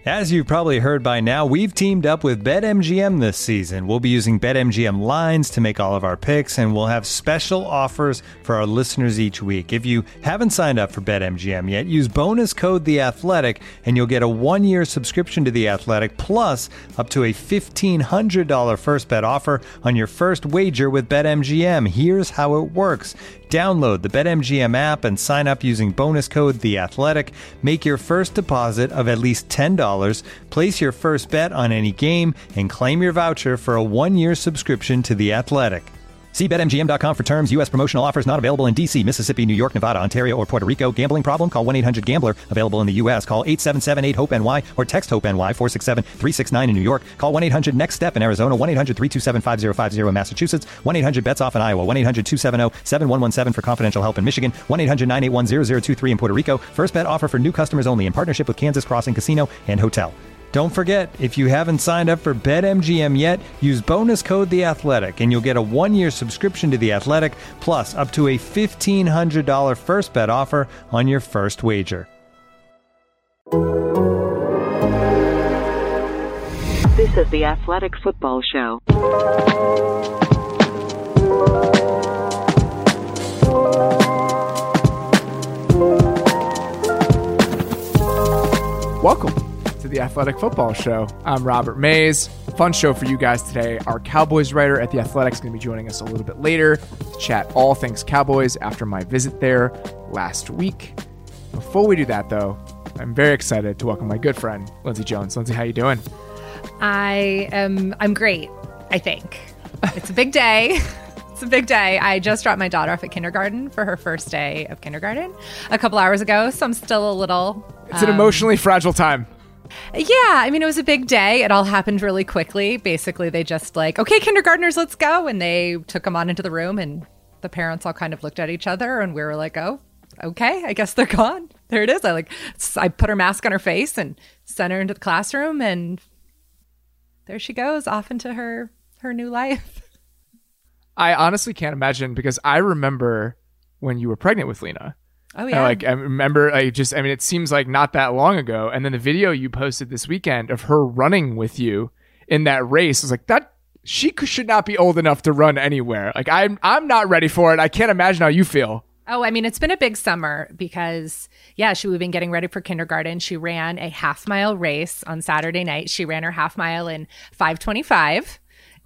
As you've probably heard by now, we've teamed up with BetMGM this season. We'll be using BetMGM lines to make all of our picks, and we'll have special offers for our listeners each week. If you haven't signed up for BetMGM yet, use bonus code The Athletic, and you'll get a 1-year subscription to The Athletic, plus up to a $1,500 first bet offer on your first wager with BetMGM. Here's how it works. Download the BetMGM app and sign up using bonus code The Athletic. Make your first deposit of at least $10. Place your first bet on any game and claim your voucher for a 1-year subscription to The Athletic. See BetMGM.com for terms. U.S. promotional offers not available in D.C., Mississippi, New York, Nevada, Ontario, or Puerto Rico. Gambling problem? Call 1-800-GAMBLER. Available in the U.S. Call 877-8-HOPE-NY or text HOPE-NY 467-369 in New York. Call 1-800-NEXT-STEP in Arizona. 1-800-327-5050 in Massachusetts. 1-800-BETS-OFF in Iowa. 1-800-270-7117 for confidential help in Michigan. 1-800-981-0023 in Puerto Rico. First bet offer for new customers only in partnership with Kansas Crossing Casino and Hotel. Don't forget, if you haven't signed up for BetMGM yet, use bonus code The Athletic, and you'll get a 1-year subscription to The Athletic, plus up to a $1,500 first bet offer on your first wager. This is The Athletic Football Show. Welcome to The Athletic Football Show. I'm Robert Mays. Fun show for you guys today. Our Cowboys writer at The Athletic is going to be joining us a little bit later to chat all things Cowboys after my visit there last week. Before we do that, though, I'm very excited to welcome my good friend, Lindsay Jones. Lindsay, how you doing? I'm great, I think. It's a big day. It's a big day. I just dropped my daughter off at kindergarten for her first day of kindergarten a couple hours ago, so I'm still a little... It's an emotionally fragile time. Yeah, I mean, it was a big day. It all happened really quickly. Basically, they just like, okay, kindergartners, let's go. And they took them on into the room, and the parents all kind of looked at each other, and we were like, oh, okay, I guess they're gone. There it is. I put her mask on her face and sent her into the classroom, and there she goes, off into her new life. I honestly can't imagine, because I remember when you were pregnant with Lena. Oh, yeah. I remember, it seems like not that long ago. And then the video you posted this weekend of her running with you in that race, I was like, she should not be old enough to run anywhere. Like, I'm not ready for it. I can't imagine how you feel. Oh, I mean, it's been a big summer because, we've been getting ready for kindergarten. She ran a half-mile race on Saturday night. She ran her half mile in 5:25.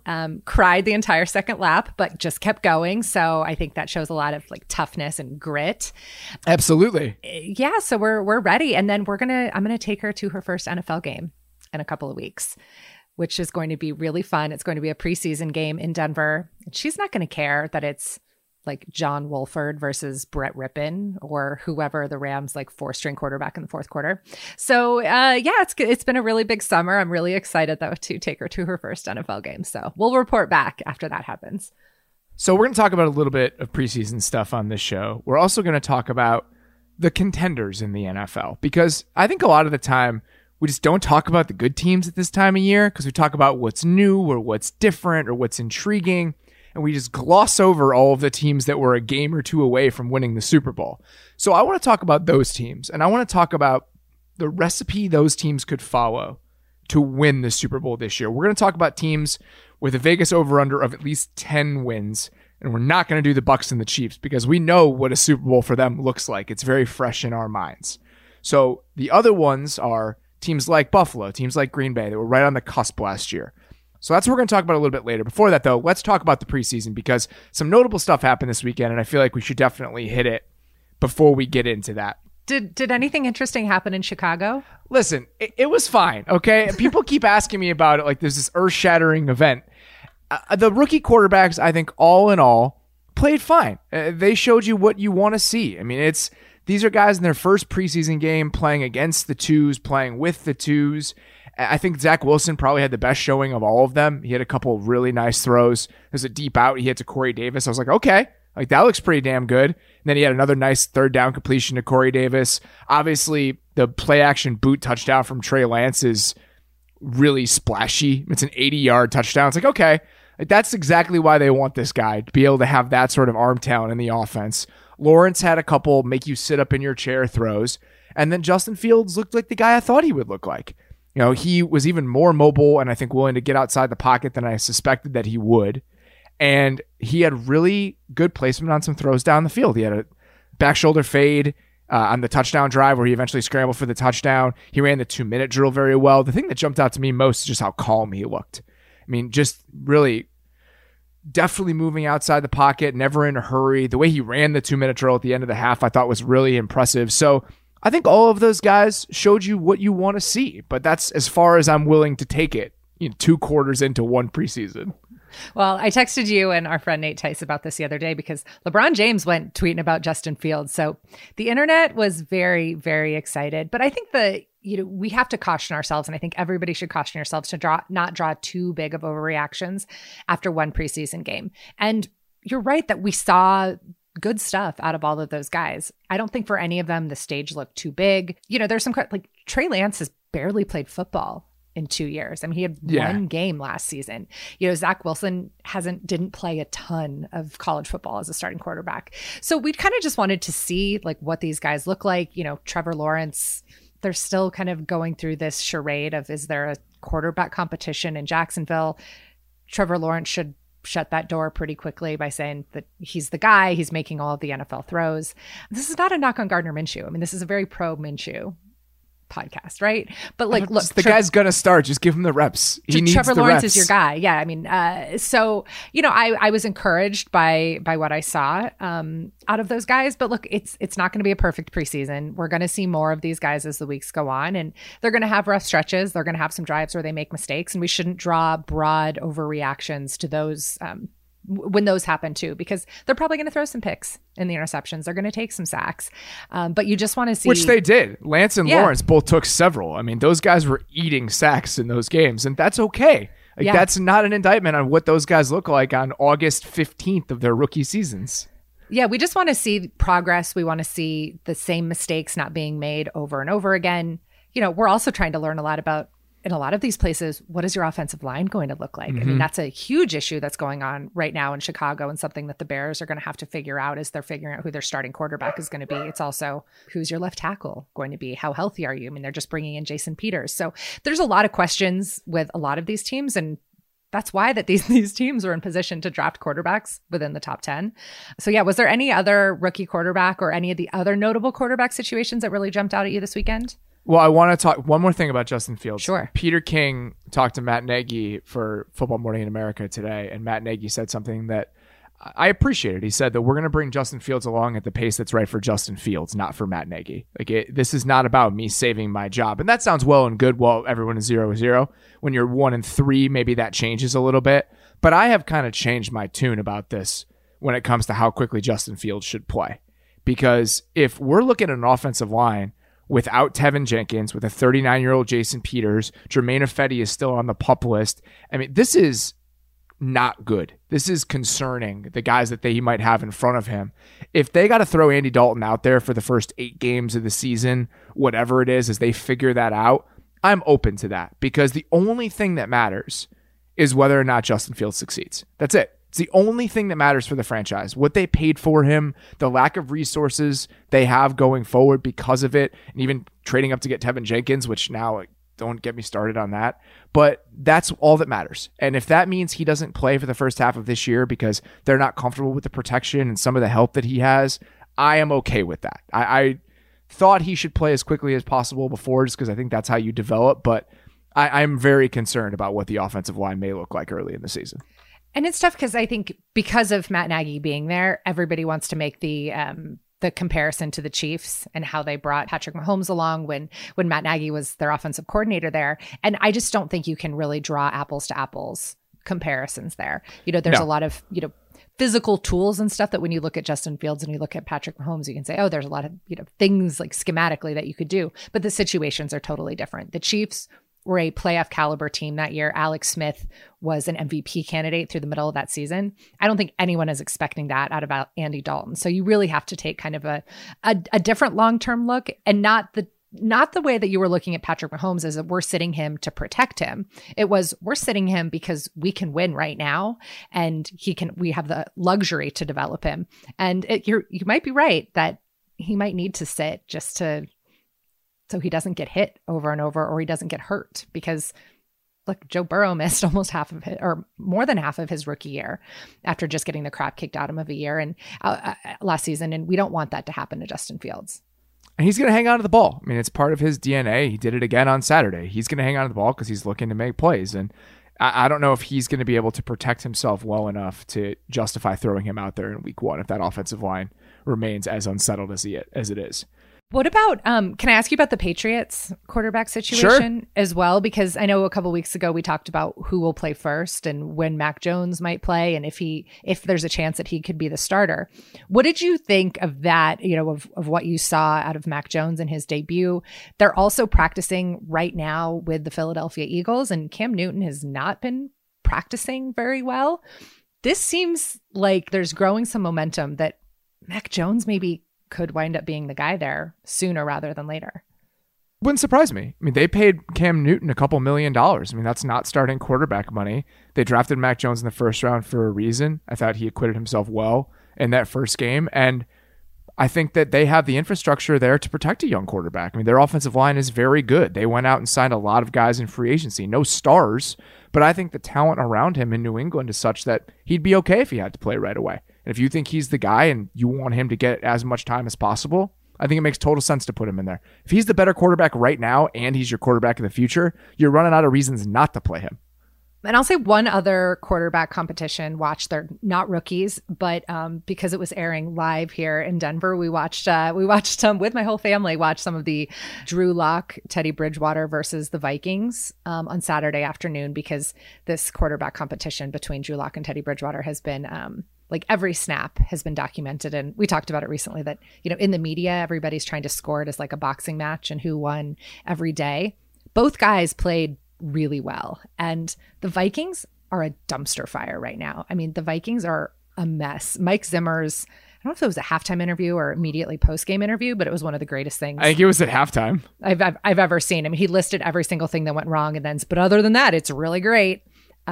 Cried the entire second lap, but just kept going. So I think that shows a lot of toughness and grit. Absolutely. Yeah. So we're ready. And then I'm going to take her to her first NFL game in a couple of weeks, which is going to be really fun. It's going to be a preseason game in Denver. And she's not going to care that it's like John Wolford versus Brett Rippon or whoever the Rams 4-string quarterback in the fourth quarter. So it's been a really big summer. I'm really excited though to take her to her first NFL game. So we'll report back after that happens. So we're going to talk about a little bit of preseason stuff on this show. We're also going to talk about the contenders in the NFL, because I think a lot of the time we just don't talk about the good teams at this time of year, because we talk about what's new or what's different or what's intriguing. And we just gloss over all of the teams that were a game or two away from winning the Super Bowl. So I want to talk about those teams, and I want to talk about the recipe those teams could follow to win the Super Bowl this year. We're going to talk about teams with a Vegas over-under of at least 10 wins, and we're not going to do the Bucs and the Chiefs because we know what a Super Bowl for them looks like. It's very fresh in our minds. So the other ones are teams like Buffalo, teams like Green Bay that were right on the cusp last year. So that's what we're going to talk about a little bit later. Before that, though, let's talk about the preseason, because some notable stuff happened this weekend, and I feel like we should definitely hit it before we get into that. Did anything interesting happen in Chicago? Listen, it was fine, okay? People keep asking me about it like there's this earth-shattering event. The rookie quarterbacks, I think, all in all, played fine. They showed you what you want to see. I mean, these are guys in their first preseason game playing against the twos, playing with the twos. I think Zach Wilson probably had the best showing of all of them. He had a couple of really nice throws. There's a deep out he hit to Corey Davis. I was like, okay, that looks pretty damn good. And then he had another nice third down completion to Corey Davis. Obviously, the play action boot touchdown from Trey Lance is really splashy. It's an 80-yard touchdown. It's like, okay, that's exactly why they want this guy, to be able to have that sort of arm talent in the offense. Lawrence had a couple make you sit up in your chair throws. And then Justin Fields looked like the guy I thought he would look like. You know, he was even more mobile and I think willing to get outside the pocket than I suspected that he would. And he had really good placement on some throws down the field. He had a back shoulder fade on the touchdown drive where he eventually scrambled for the touchdown. He ran the 2-minute drill very well. The thing that jumped out to me most is just how calm he looked. I mean, just really definitely moving outside the pocket, never in a hurry. The way he ran the 2-minute drill at the end of the half, I thought was really impressive. So I think all of those guys showed you what you want to see, but that's as far as I'm willing to take it, 2 quarters into one preseason. Well, I texted you and our friend Nate Tice about this the other day because LeBron James went tweeting about Justin Fields. So the internet was very, very excited. But I think we have to caution ourselves, and I think everybody should caution yourselves to not draw too big of overreactions after one preseason game. And you're right that we saw good stuff out of all of those guys. I don't think for any of them the stage looked too big. There's some like Trey Lance has barely played football in 2 years. I mean, he had one game last season. Zach Wilson didn't play a ton of college football as a starting quarterback. So we kind of just wanted to see like what these guys look like. Trevor Lawrence, they're still kind of going through this charade of, is there a quarterback competition in Jacksonville? Trevor Lawrence should shut that door pretty quickly by saying that he's the guy, he's making all of the NFL throws. This is not a knock on Gardner Minshew. I mean, this is a very pro Minshew podcast, right? But like, look, the guy's gonna start. Just give him the reps. He needs Trevor the Lawrence reps. is your guy. Yeah, I mean, so I was encouraged by what I saw out of those guys. But look, it's not going to be a perfect preseason. We're going to see more of these guys as the weeks go on, and they're going to have rough stretches. They're going to have some drives where they make mistakes, and we shouldn't draw broad overreactions to those. When those happen too, because they're probably going to throw some picks in the interceptions. They're going to take some sacks. But you just want to see. Which they did. Lance and Lawrence both took several. I mean, those guys were eating sacks in those games, and that's okay. That's not an indictment on what those guys look like on August 15th of their rookie seasons. Yeah, we just want to see progress. We want to see the same mistakes not being made over and over again. We're also trying to learn a lot about, in a lot of these places, what is your offensive line going to look like? I mean, that's a huge issue that's going on right now in Chicago, and something that the Bears are going to have to figure out as they're figuring out who their starting quarterback is going to be. It's also, who's your left tackle going to be? How healthy are you? I mean, they're just bringing in Jason Peters. So there's a lot of questions with a lot of these teams, and that's why that these teams are in position to draft quarterbacks within the top 10. So yeah, was there any other rookie quarterback or any of the other notable quarterback situations that really jumped out at you this weekend? Well, I want to talk one more thing about Justin Fields. Sure. Peter King talked to Matt Nagy for Football Morning in America today, and Matt Nagy said something that I appreciated. He said that we're going to bring Justin Fields along at the pace that's right for Justin Fields, not for Matt Nagy. This is not about me saving my job. And that sounds well and good while everyone is 0-0. When you're 1-3, maybe that changes a little bit. But I have kind of changed my tune about this when it comes to how quickly Justin Fields should play. Because if we're looking at an offensive line without Tevin Jenkins, with a 39-year-old Jason Peters, Jermaine Ifedi is still on the PUP list. I mean, this is not good. This is concerning, the guys that he might have in front of him. If they got to throw Andy Dalton out there for the first 8 games of the season, whatever it is, as they figure that out, I'm open to that, because the only thing that matters is whether or not Justin Fields succeeds. That's it. It's the only thing that matters for the franchise. What they paid for him, the lack of resources they have going forward because of it, and even trading up to get Tevin Jenkins, which now, don't get me started on that. But that's all that matters. And if that means he doesn't play for the first half of this year because they're not comfortable with the protection and some of the help that he has, I am okay with that. I thought he should play as quickly as possible before, just because I think that's how you develop. But I'm very concerned about what the offensive line may look like early in the season. And it's tough because I think because of Matt Nagy being there, everybody wants to make the comparison to the Chiefs and how they brought Patrick Mahomes along when Matt Nagy was their offensive coordinator there. And I just don't think you can really draw apples to apples comparisons there. There's a lot of, physical tools and stuff that when you look at Justin Fields and you look at Patrick Mahomes, you can say, oh, there's a lot of, things like schematically that you could do, but the situations are totally different. The Chiefs were a playoff caliber team that year. Alex Smith was an MVP candidate through the middle of that season. I don't think anyone is expecting that out of Andy Dalton. So you really have to take kind of a different long-term look, and not the way that you were looking at Patrick Mahomes as we're sitting him to protect him. It was, we're sitting him because we can win right now, and we have the luxury to develop him. And you might be right that he might need to sit just to so he doesn't get hit over and over, or he doesn't get hurt. Because look, Joe Burrow missed almost half of it, or more than half of his rookie year after just getting the crap kicked out of him of a year and last season. And we don't want that to happen to Justin Fields. And he's going to hang on to the ball. I mean, it's part of his DNA. He did it again on Saturday. He's going to hang on to the ball because he's looking to make plays. And I don't know if he's going to be able to protect himself well enough to justify throwing him out there in week 1 if that offensive line remains as unsettled as it is. What about, can I ask you about the Patriots quarterback situation as well? Because I know a couple weeks ago we talked about who will play first and when Mac Jones might play and if there's a chance that he could be the starter. What did you think of that, of what you saw out of Mac Jones in his debut? They're also practicing right now with the Philadelphia Eagles, and Cam Newton has not been practicing very well. This seems like there's growing some momentum that Mac Jones maybe could wind up being the guy there sooner rather than later. Wouldn't surprise me. I mean, they paid Cam Newton a couple $1 million. I mean, that's not starting quarterback money. They drafted Mac Jones in the first round for a reason. I thought he acquitted himself well in that first game. And I think that they have the infrastructure there to protect a young quarterback. I mean, their offensive line is very good. They went out and signed a lot of guys in free agency. No stars, but I think the talent around him in New England is such that he'd be okay if he had to play right away. And if you think he's the guy and you want him to get as much time as possible, I think it makes total sense to put him in there. If he's the better quarterback right now and he's your quarterback in the future, you're running out of reasons not to play him. And I'll say one other quarterback competition watch. They're not rookies, but because it was airing live here in Denver, we watched some with my whole family. Watched some of the Drew Lock, Teddy Bridgewater versus the Vikings on Saturday afternoon, because this quarterback competition between Drew Lock and Teddy Bridgewater has been like every snap has been documented. And we talked about it recently that, in the media, everybody's trying to score it as like a boxing match and who won every day. Both guys played really well. And the Vikings are a dumpster fire right now. I mean, the Vikings are a mess. Mike Zimmer's, I don't know if it was a halftime interview or immediately post-game interview, but it was one of the greatest things I think it was at halftime I've ever seen. I mean, he listed every single thing that went wrong and then, but other than that, it's really great.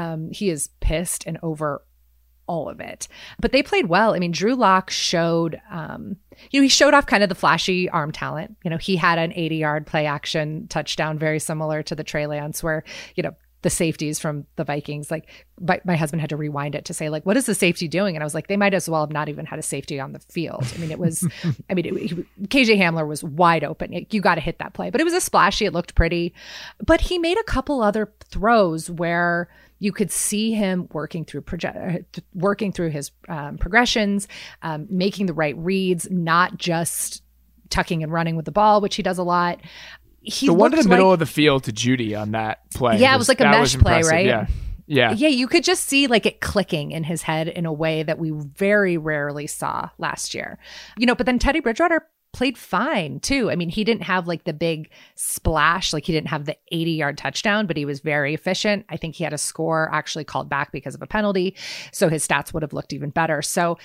He is pissed and over all of it. But they played well. I mean, Drew Lock showed, he showed off kind of the flashy arm talent. He had an 80-yard play action touchdown, very similar to the Trey Lance, where, the safeties from the Vikings, like my husband had to rewind it to say, like, what is the safety doing? And I was like, they might as well have not even had a safety on the field. I mean, it was, KJ Hamler was wide open. You got to hit that play, but it was a splashy. It looked pretty, but he made a couple other throws where you could see him working through his progressions, making the right reads, not just tucking and running with the ball, which he does a lot. The one in the middle of the field to Judy on that play. Yeah, it was like a mesh play, right? Yeah. Yeah, you could just see like it clicking in his head in a way that we very rarely saw last year. But then Teddy Bridgewater played fine too. I mean, he didn't have like the big splash, like he didn't have the 80-yard touchdown, but he was very efficient. I think he had a score actually called back because of a penalty, so his stats would have looked even better. So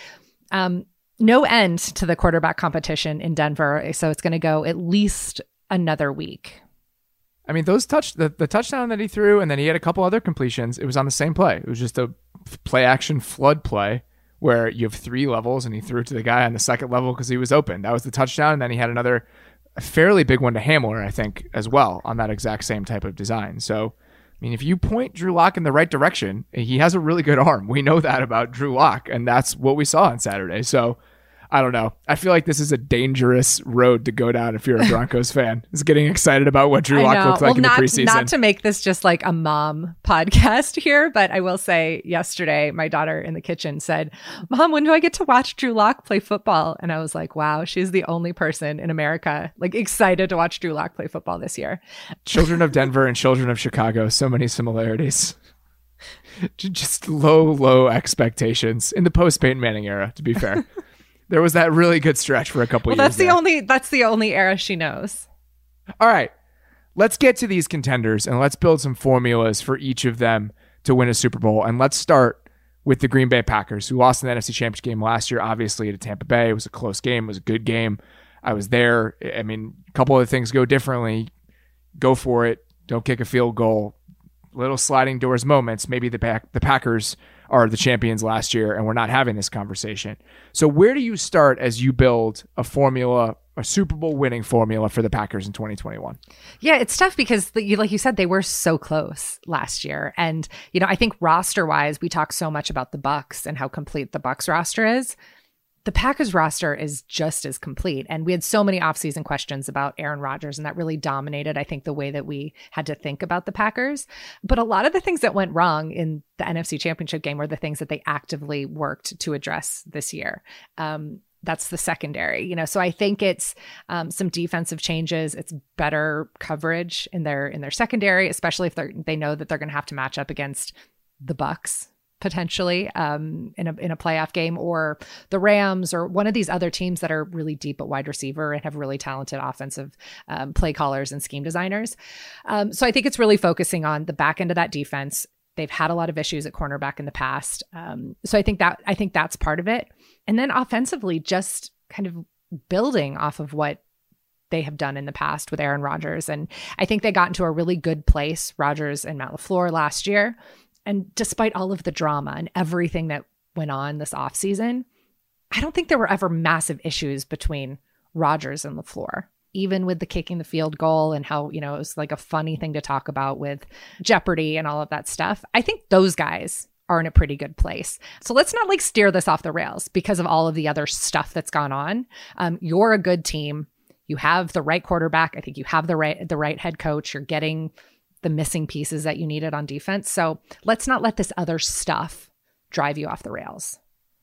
no end to the quarterback competition in Denver. So it's going to go at least another week. I mean, those the touchdown that he threw, and then he had a couple other completions. It was on the same play. It was just a play action flood play where you have 3 levels, and he threw it to the guy on the second level because he was open. That was the touchdown, and then he had another fairly big one to Hamler, I think, as well, on that exact same type of design. So, I mean, if you point Drew Lock in the right direction, he has a really good arm. We know that about Drew Lock, and that's what we saw on Saturday. So, I don't know. I feel like this is a dangerous road to go down if you're a Broncos fan. Is getting excited about what Drew Lock looks like in the preseason. Not to make this just like a mom podcast here, but I will say yesterday, my daughter in the kitchen said, "Mom, when do I get to watch Drew Lock play football?" And I was like, wow, she's the only person in America like excited to watch Drew Lock play football this year. Children of Denver and children of Chicago, so many similarities. Just low expectations in the post-Peyton Manning era, to be fair. There was that really good stretch for a couple years. That's the only era she knows. All right. Let's get to these contenders and let's build some formulas for each of them to win a Super Bowl. And let's start with the Green Bay Packers, who lost in the NFC Championship game last year, obviously, to Tampa Bay. It was a close game. It was a good game. I was there. I mean, a couple of things go differently. Go for it. Don't kick a field goal. Little sliding doors moments. Maybe the Packers are the champions last year and we're not having this conversation. So where do you start as you build a formula a Super Bowl winning formula for the Packers in 2021. Yeah, it's tough because, like you said, they were so close last year. And, I think roster-wise, we talk so much about the Bucs and how complete the Bucs roster is. The Packers roster is just as complete. And we had so many offseason questions about Aaron Rodgers, and that really dominated, I think, the way that we had to think about the Packers. But a lot of the things that went wrong in the NFC Championship game were the things that they actively worked to address this year. That's the secondary, so I think it's some defensive changes. It's better coverage in their secondary, especially if they know that they're going to have to match up against the Bucs potentially in a playoff game, or the Rams, or one of these other teams that are really deep at wide receiver and have really talented offensive play callers and scheme designers. So I think it's really focusing on the back end of that defense. They've had a lot of issues at cornerback in the past. So I think that's part of it. And then offensively, just kind of building off of what they have done in the past with Aaron Rodgers. And I think they got into a really good place, Rodgers and Matt LaFleur, last year. And despite all of the drama and everything that went on this offseason, I don't think there were ever massive issues between Rodgers and LaFleur. Even with the kicking the field goal and how, it was like a funny thing to talk about with Jeopardy and all of that stuff. I think those guys are in a pretty good place. So let's not steer this off the rails because of all of the other stuff that's gone on. You're a good team. You have the right quarterback. I think you have the right head coach. You're getting the missing pieces that you needed on defense. So let's not let this other stuff drive you off the rails.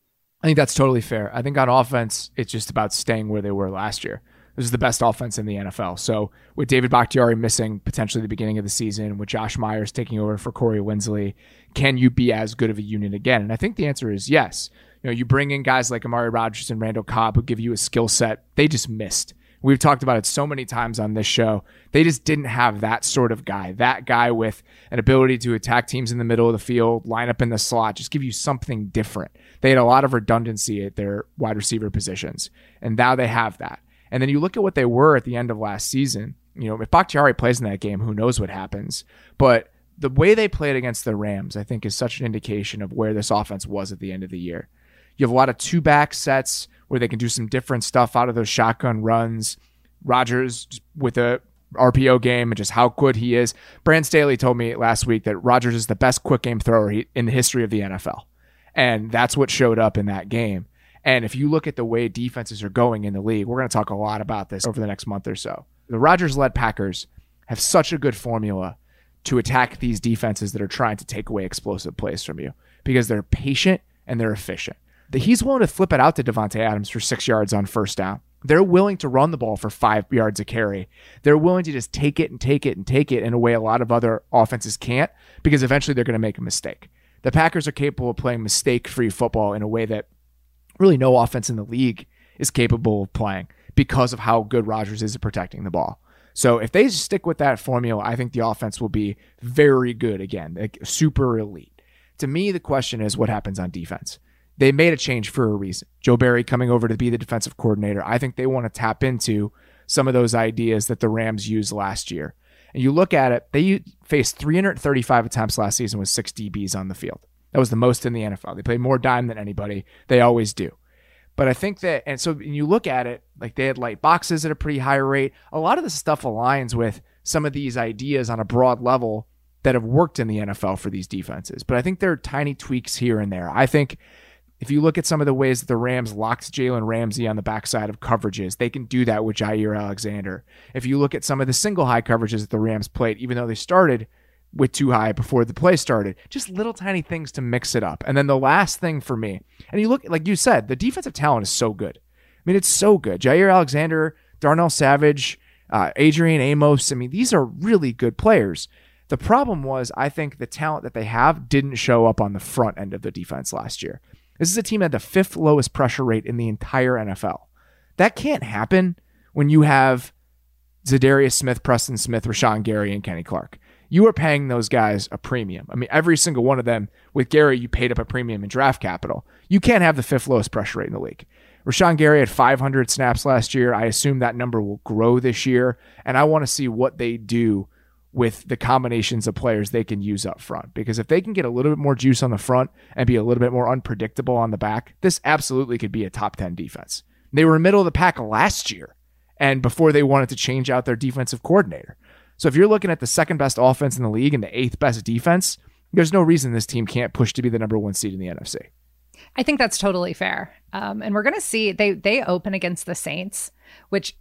I think that's totally fair. I think on offense, it's just about staying where they were last year. This is the best offense in the NFL. So with David Bakhtiari missing potentially the beginning of the season, with Josh Myers taking over for Corey Linsley, can you be as good of a unit again? And I think the answer is yes. You bring in guys like Amari Rodgers and Randall Cobb who give you a skill set they just missed. We've talked about it so many times on this show. They just didn't have that sort of guy, that guy with an ability to attack teams in the middle of the field, line up in the slot, just give you something different. They had a lot of redundancy at their wide receiver positions, and now they have that. And then you look at what they were at the end of last season. If Bakhtiari plays in that game, who knows what happens. But the way they played against the Rams, I think, is such an indication of where this offense was at the end of the year. You have a lot of two-back sets where they can do some different stuff out of those shotgun runs. Rodgers with a RPO game and just how good he is. Brand Staley told me last week that Rodgers is the best quick game thrower in the history of the NFL. And that's what showed up in that game. And if you look at the way defenses are going in the league, we're going to talk a lot about this over the next month or so. The Rodgers-led Packers have such a good formula to attack these defenses that are trying to take away explosive plays from you because they're patient and they're efficient. He's willing to flip it out to Davante Adams for 6 yards on first down. They're willing to run the ball for 5 yards a carry. They're willing to just take it and take it and take it in a way a lot of other offenses can't because eventually they're going to make a mistake. The Packers are capable of playing mistake-free football in a way that really no offense in the league is capable of playing because of how good Rodgers is at protecting the ball. So if they stick with that formula, I think the offense will be very good again, super elite. To me, the question is what happens on defense. They made a change for a reason. Joe Barry coming over to be the defensive coordinator. I think they want to tap into some of those ideas that the Rams used last year. And you look at it, they faced 335 attempts last season with 6 DBs on the field. That was the most in the NFL. They played more dime than anybody. They always do. But I think that, and so when you look at it, they had light boxes at a pretty high rate. A lot of this stuff aligns with some of these ideas on a broad level that have worked in the NFL for these defenses. But I think there are tiny tweaks here and there. I think if you look at some of the ways that the Rams locked Jalen Ramsey on the backside of coverages, they can do that with Jair Alexander. If you look at some of the single high coverages that the Rams played, even though they started with too high before the play started, just little tiny things to mix it up. And then the last thing for me, and you look, like you said, the defensive talent is so good. I mean, it's so good. Jair Alexander, Darnell Savage, Adrian Amos. I mean, these are really good players. The problem was, I think the talent that they have didn't show up on the front end of the defense last year. This is a team that had the 5th lowest pressure rate in the entire NFL. That can't happen when you have Zadarius Smith, Preston Smith, Rashawn Gary, and Kenny Clark. You are paying those guys a premium. I mean, every single one of them. With Gary, you paid up a premium in draft capital. You can't have the 5th lowest pressure rate in the league. Rashawn Gary had 500 snaps last year. I assume that number will grow this year, and I want to see what they do with the combinations of players they can use up front. Because if they can get a little bit more juice on the front and be a little bit more unpredictable on the back, this absolutely could be a top 10 defense. They were middle of the pack last year, and before they wanted to change out their defensive coordinator. So if you're looking at the second best offense in the league and the 8th best defense, there's no reason this team can't push to be the number 1 seed in the NFC. I think that's totally fair. And we're going to see they open against the Saints, which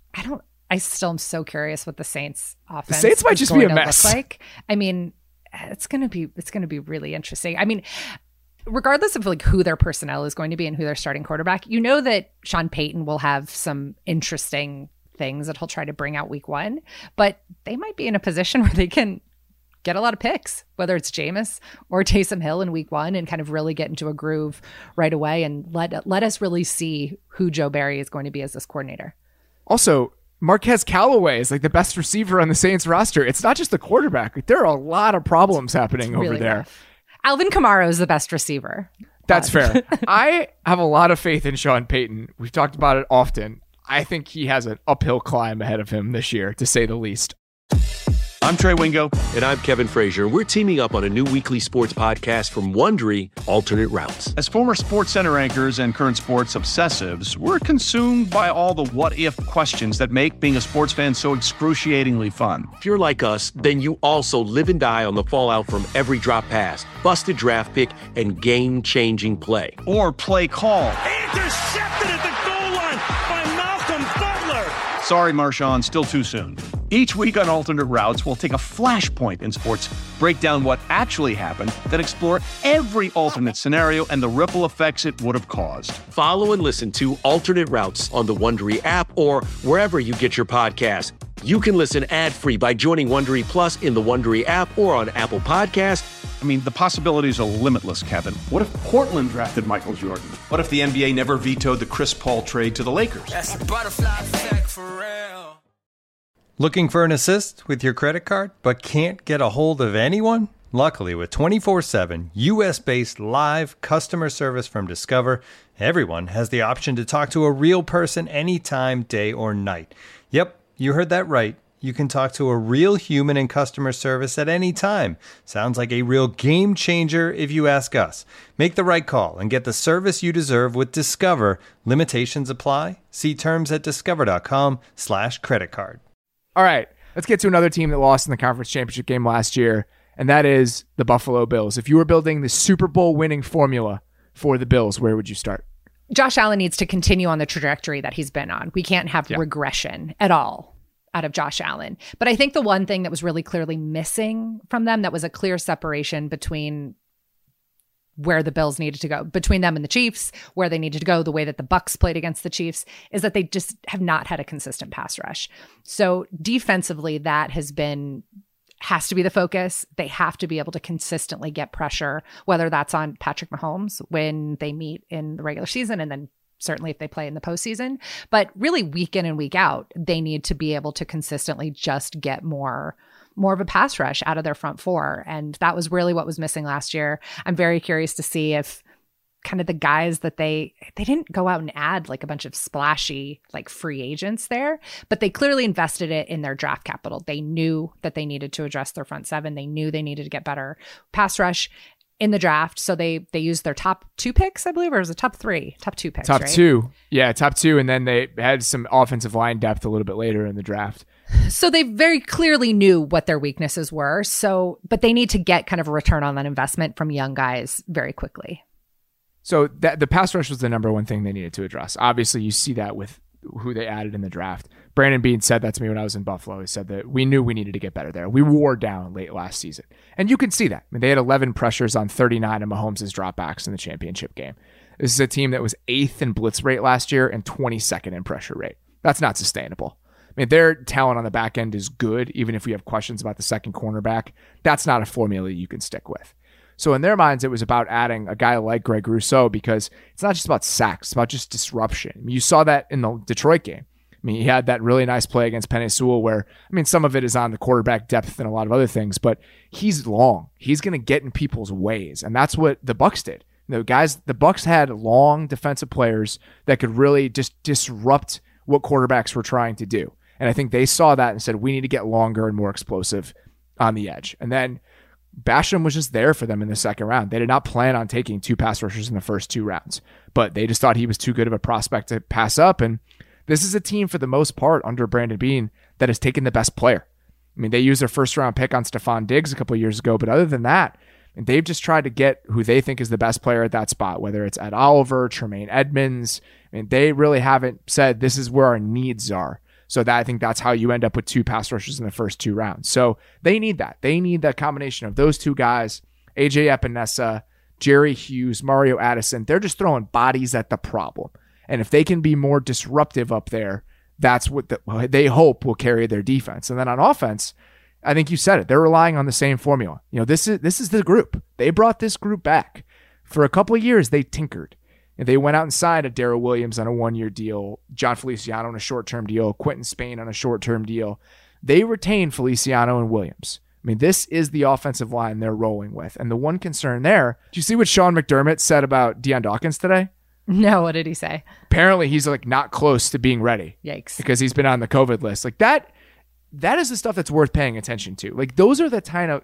I still am so curious what the Saints offense the Saints might just be a mess. Look like. I mean, it's going to be really interesting. I mean, regardless of like who their personnel is going to be and who their starting quarterback, you know that Sean Payton will have some interesting things that he'll try to bring out week 1, but they might be in a position where they can get a lot of picks, whether it's Jameis or Taysom Hill in week 1, and kind of really get into a groove right away and let us really see who Joe Barry is going to be as this coordinator. Also, Marquez Callaway is like the best receiver on the Saints roster. It's not just the quarterback. Like, there are a lot of problems happening over there. Rough. Alvin Kamara is the best receiver. That's fair. I have a lot of faith in Sean Payton. We've talked about it often. I think he has an uphill climb ahead of him this year, to say the least. I'm Trey Wingo. And I'm Kevin Frazier. We're teaming up on a new weekly sports podcast from Wondery, Alternate Routes. As former Sports Center anchors and current sports obsessives, we're consumed by all the what-if questions that make being a sports fan so excruciatingly fun. If you're like us, then you also live and die on the fallout from every drop pass, busted draft pick, and game-changing play. Or play call. Intercepted at the goal line by Malcolm Butler. Sorry, Marshawn, still too soon. Each week on Alternate Routes, we'll take a flashpoint in sports, break down what actually happened, then explore every alternate scenario and the ripple effects it would have caused. Follow and listen to Alternate Routes on the Wondery app or wherever you get your podcasts. You can listen ad-free by joining Wondery Plus in the Wondery app or on Apple Podcasts. I mean, the possibilities are limitless, Kevin. What if Portland drafted Michael Jordan? What if the NBA never vetoed the Chris Paul trade to the Lakers? That's a butterfly effect for real. Looking for an assist with your credit card, but can't get a hold of anyone? Luckily, with 24/7 US-based live customer service from Discover, everyone has the option to talk to a real person anytime, day or night. Yep, you heard that right. You can talk to a real human in customer service at any time. Sounds like a real game changer if you ask us. Make the right call and get the service you deserve with Discover. Limitations apply. See terms at discover.com/creditcard. All right, let's get to another team that lost in the conference championship game last year, and that is the Buffalo Bills. If you were building the Super Bowl winning formula for the Bills, where would you start? Josh Allen needs to continue on the trajectory that he's been on. We can't have regression at all out of Josh Allen. But I think the one thing that was really clearly missing from them, that was a clear separation between where the Bills needed to go, between them and the Chiefs, where they needed to go, the way that the Bucs played against the Chiefs, is that they just have not had a consistent pass rush. So defensively, that has to be the focus. They have to be able to consistently get pressure, whether that's on Patrick Mahomes when they meet in the regular season, and then certainly if they play in the postseason. But really, week in and week out, they need to be able to consistently just get more of a pass rush out of their front four. And that was really what was missing last year. I'm very curious to see if kind of the guys that they didn't go out and add like a bunch of splashy like free agents there, but they clearly invested it in their draft capital. They knew that they needed to address their front seven. They knew they needed to get better pass rush in the draft. So they used their top 2 picks, I believe, or was it top 2 picks? Top right? 2. Yeah, top 2. And then they had some offensive line depth a little bit later in the draft. So they very clearly knew what their weaknesses were. But they need to get kind of a return on that investment from young guys very quickly. So the pass rush was the number one thing they needed to address. Obviously, you see that with who they added in the draft. Brandon Beane said that to me when I was in Buffalo. He said that we knew we needed to get better there. We wore down late last season. And you can see that. I mean, they had 11 pressures on 39 of Mahomes' dropbacks in the championship game. This is a team that was 8th in blitz rate last year and 22nd in pressure rate. That's not sustainable. I mean, their talent on the back end is good, even if we have questions about the second cornerback. That's not a formula you can stick with. So in their minds, it was about adding a guy like Greg Rousseau, because it's not just about sacks, it's about just disruption. I mean, you saw that in the Detroit game. I mean, he had that really nice play against Penei Sewell where, I mean, some of it is on the quarterback depth and a lot of other things, but he's long. He's going to get in people's ways, and that's what the Bucs did. The Bucs had long defensive players that could really just disrupt what quarterbacks were trying to do. And I think they saw that and said, we need to get longer and more explosive on the edge. And then Basham was just there for them in the second round. They did not plan on taking 2 pass rushers in the first 2 rounds, but they just thought he was too good of a prospect to pass up. And This is a team, for the most part, under Brandon Beane, that has taken the best player. I mean, they used their first-round pick on Stephon Diggs a couple of years ago, but other than that, they've just tried to get who they think is the best player at that spot, whether it's Ed Oliver, Tremaine Edmonds. I mean, they really haven't said this is where our needs are. So I think that's how you end up with 2 pass rushers in the first 2 rounds. So they need that. They need that combination of those 2 guys, AJ Epinesa, Jerry Hughes, Mario Addison. They're just throwing bodies at the problem. And if they can be more disruptive up there, that's what they hope will carry their defense. And then on offense, I think you said it. They're relying on the same formula. This is the group. They brought this group back. For a couple of years, they tinkered. They went out and signed a Darrell Williams on a 1-year deal, John Feliciano on a short-term deal, Quentin Spain on a short-term deal. They retained Feliciano and Williams. I mean, this is the offensive line they're rolling with. And the one concern there, did you see what Sean McDermott said about Deion Dawkins today? No, what did he say? Apparently he's not close to being ready. Yikes. Because he's been on the COVID list. That is the stuff that's worth paying attention to. Those are the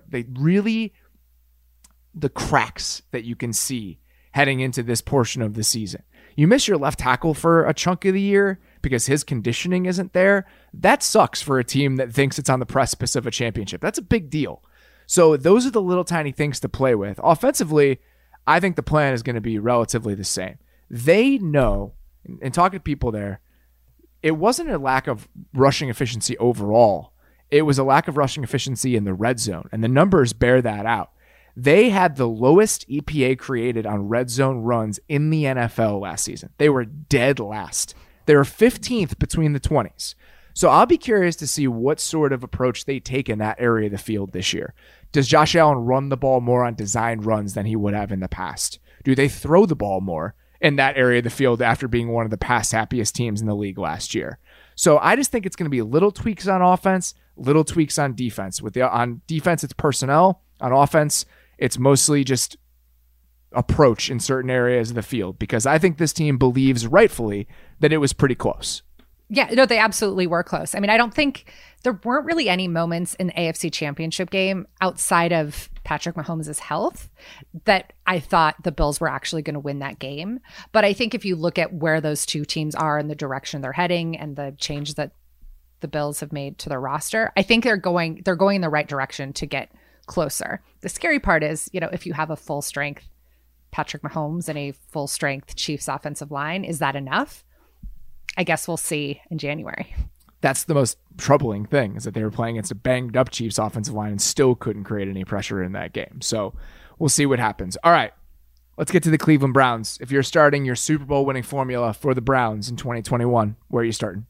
the cracks that you can see heading into this portion of the season. You miss your left tackle for a chunk of the year because his conditioning isn't there. That sucks for a team that thinks it's on the precipice of a championship. That's a big deal. So those are the little tiny things to play with. Offensively, I think the plan is going to be relatively the same. They know, and talking to people there, it wasn't a lack of rushing efficiency overall. It was a lack of rushing efficiency in the red zone, and the numbers bear that out. They had the lowest EPA created on red zone runs in the NFL last season. They were dead last. They were 15th between the 20s. So I'll be curious to see what sort of approach they take in that area of the field this year. Does Josh Allen run the ball more on designed runs than he would have in the past? Do they throw the ball more in that area of the field after being one of the pass happiest teams in the league last year? So I just think it's going to be little tweaks on offense, little tweaks on defense. On defense, it's personnel. On offense, it's mostly just approach in certain areas of the field, because I think this team believes rightfully that it was pretty close. Yeah, no, they absolutely were close. I mean, I don't think there weren't really any moments in the AFC Championship game outside of Patrick Mahomes' health that I thought the Bills were actually going to win that game. But I think if you look at where those two teams are and the direction they're heading and the change that the Bills have made to their roster, I think they're going in the right direction to get closer. The scary part is, if you have a full strength Patrick Mahomes and a full strength Chiefs offensive line, is that enough? I guess we'll see in January. That's the most troubling thing, is that they were playing against a banged up Chiefs offensive line and still couldn't create any pressure in that game. So we'll see what happens. All right, let's get to the Cleveland Browns. If you're starting your Super Bowl winning formula for the Browns in 2021, where are you starting?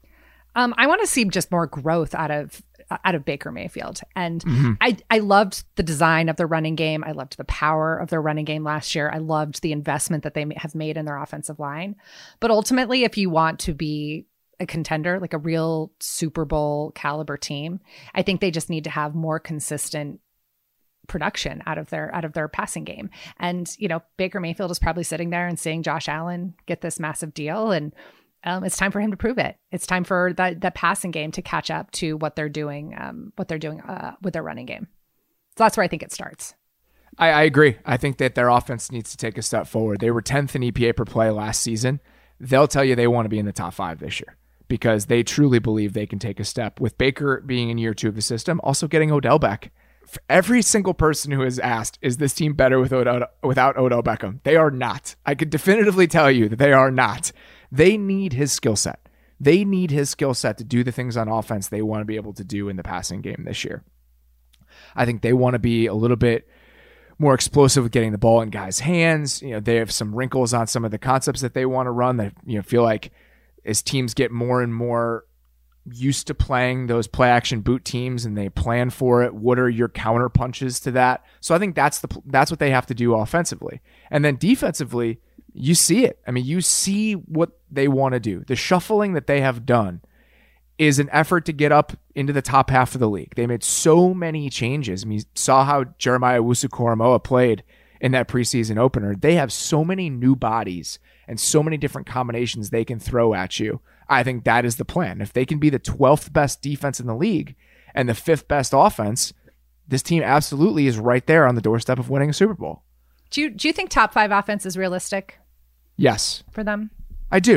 I want to see just more growth out of Baker Mayfield. And I loved the design of the running game. I loved the power of their running game last year. I loved the investment that they have made in their offensive line. But ultimately, if you want to be a contender, like a real Super Bowl caliber team, I think they just need to have more consistent production out of their passing game. And, Baker Mayfield is probably sitting there and seeing Josh Allen get this massive deal, and it's time for him to prove it. It's time for that passing game to catch up to what they're doing with their running game. So that's where I think it starts. I agree. I think that their offense needs to take a step forward. They were 10th in EPA per play last season. They'll tell you they want to be in the top 5 this year because they truly believe they can take a step. With Baker being in year 2 of the system, also getting Odell back. For every single person who has asked, is this team better without Odell Beckham? They are not. I could definitively tell you that they are not. They need his skill set. They need his skill set to do the things on offense they want to be able to do in the passing game this year. I think they want to be a little bit more explosive with getting the ball in guys' hands. They have some wrinkles on some of the concepts that they want to run. They feel like as teams get more and more used to playing those play action boot teams and they plan for it, what are your counter punches to that? So I think that's what they have to do offensively. And then defensively, you see it. I mean, you see what they want to do. The shuffling that they have done is an effort to get up into the top half of the league. They made so many changes. I mean, you saw how Jeremiah Owusu-Koramoah played in that preseason opener. They have so many new bodies and so many different combinations they can throw at you. I think that is the plan. If they can be the 12th best defense in the league and the 5th best offense, this team absolutely is right there on the doorstep of winning a Super Bowl. Do you think top 5 offense is realistic? Yes. For them? I do.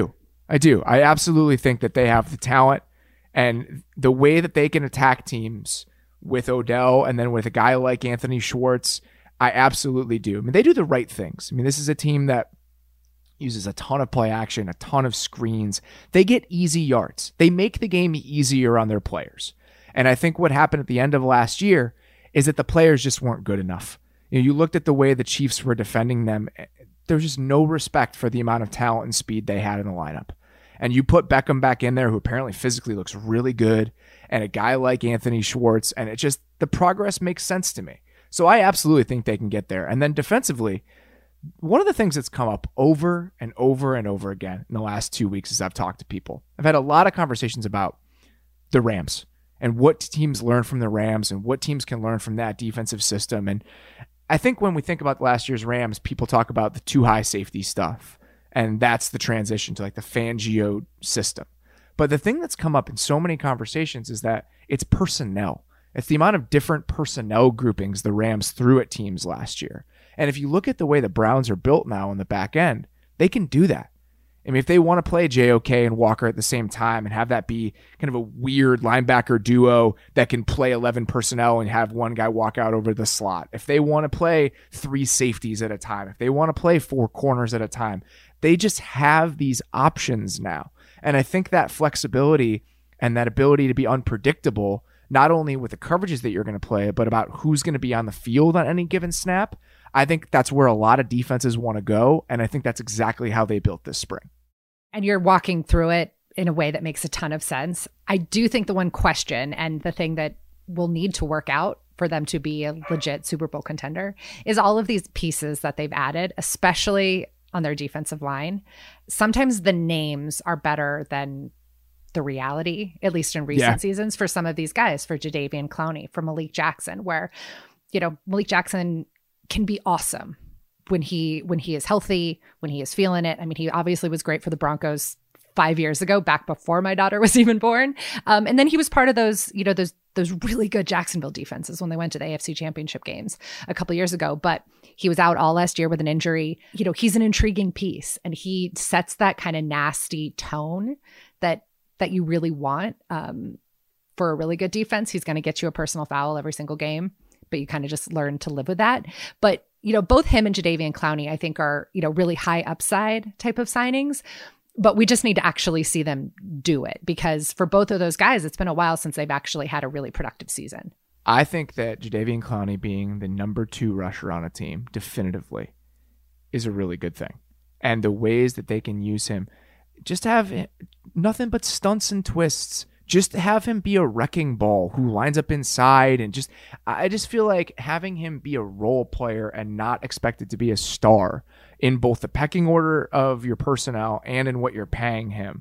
I do. I absolutely think that they have the talent and the way that they can attack teams with Odell and then with a guy like Anthony Schwartz. I absolutely do. I mean, they do the right things. I mean, this is a team that uses a ton of play action, a ton of screens. They get easy yards. They make the game easier on their players. And I think what happened at the end of last year is that the players just weren't good enough. You looked at the way the Chiefs were defending them. There's just no respect for the amount of talent and speed they had in the lineup. And you put Beckham back in there, who apparently physically looks really good, and a guy like Anthony Schwartz, and it just, the progress makes sense to me. So I absolutely think they can get there. And then defensively, one of the things that's come up over and over and over again in the last 2 weeks as I've talked to people, I've had a lot of conversations about the Rams and what teams learn from the Rams and what teams can learn from that defensive system. And I think when we think about last year's Rams, people talk about the too high safety stuff. And that's the transition to like the Fangio system. But the thing that's come up in so many conversations is that it's personnel. It's the amount of different personnel groupings the Rams threw at teams last year. And if you look at the way the Browns are built now in the back end, they can do that. I mean, if they want to play JOK and Walker at the same time and have that be kind of a weird linebacker duo that can play 11 personnel and have one guy walk out over the slot, if they want to play 3 safeties at a time, if they want to play 4 corners at a time, they just have these options now. And I think that flexibility and that ability to be unpredictable, not only with the coverages that you're going to play, but about who's going to be on the field on any given snap, I think that's where a lot of defenses want to go. And I think that's exactly how they built this spring. And you're walking through it in a way that makes a ton of sense. I do think the one question and the thing that will need to work out for them to be a legit Super Bowl contender is all of these pieces that they've added, especially on their defensive line. Sometimes the names are better than the reality, at least in recent seasons, for some of these guys, for Jadeveon Clowney, for Malik Jackson, where, you know, Malik Jackson can be awesome when he is healthy, when he is feeling it. I mean, he obviously was great for the Broncos 5 years ago, back before my daughter was even born. And then he was part of those, you know, those really good Jacksonville defenses when they went to the AFC Championship games a couple years ago. But he was out all last year with an injury. You know, he's an intriguing piece, and he sets that kind of nasty tone that you really want for a really good defense. He's going to get you a personal foul every single game, but you kind of just learn to live with that. But, you know, both him and Jadeveon Clowney, I think, are, you know, really high upside type of signings. But we just need to actually see them do it, because for both of those guys, it's been a while since they've actually had a really productive season. I think that Jadeveon Clowney being the number 2 rusher on a team definitively is a really good thing. And the ways that they can use him, just have nothing but stunts and twists. Just have him be a wrecking ball who lines up inside, and I just feel like having him be a role player and not expected to be a star in both the pecking order of your personnel and in what you're paying him,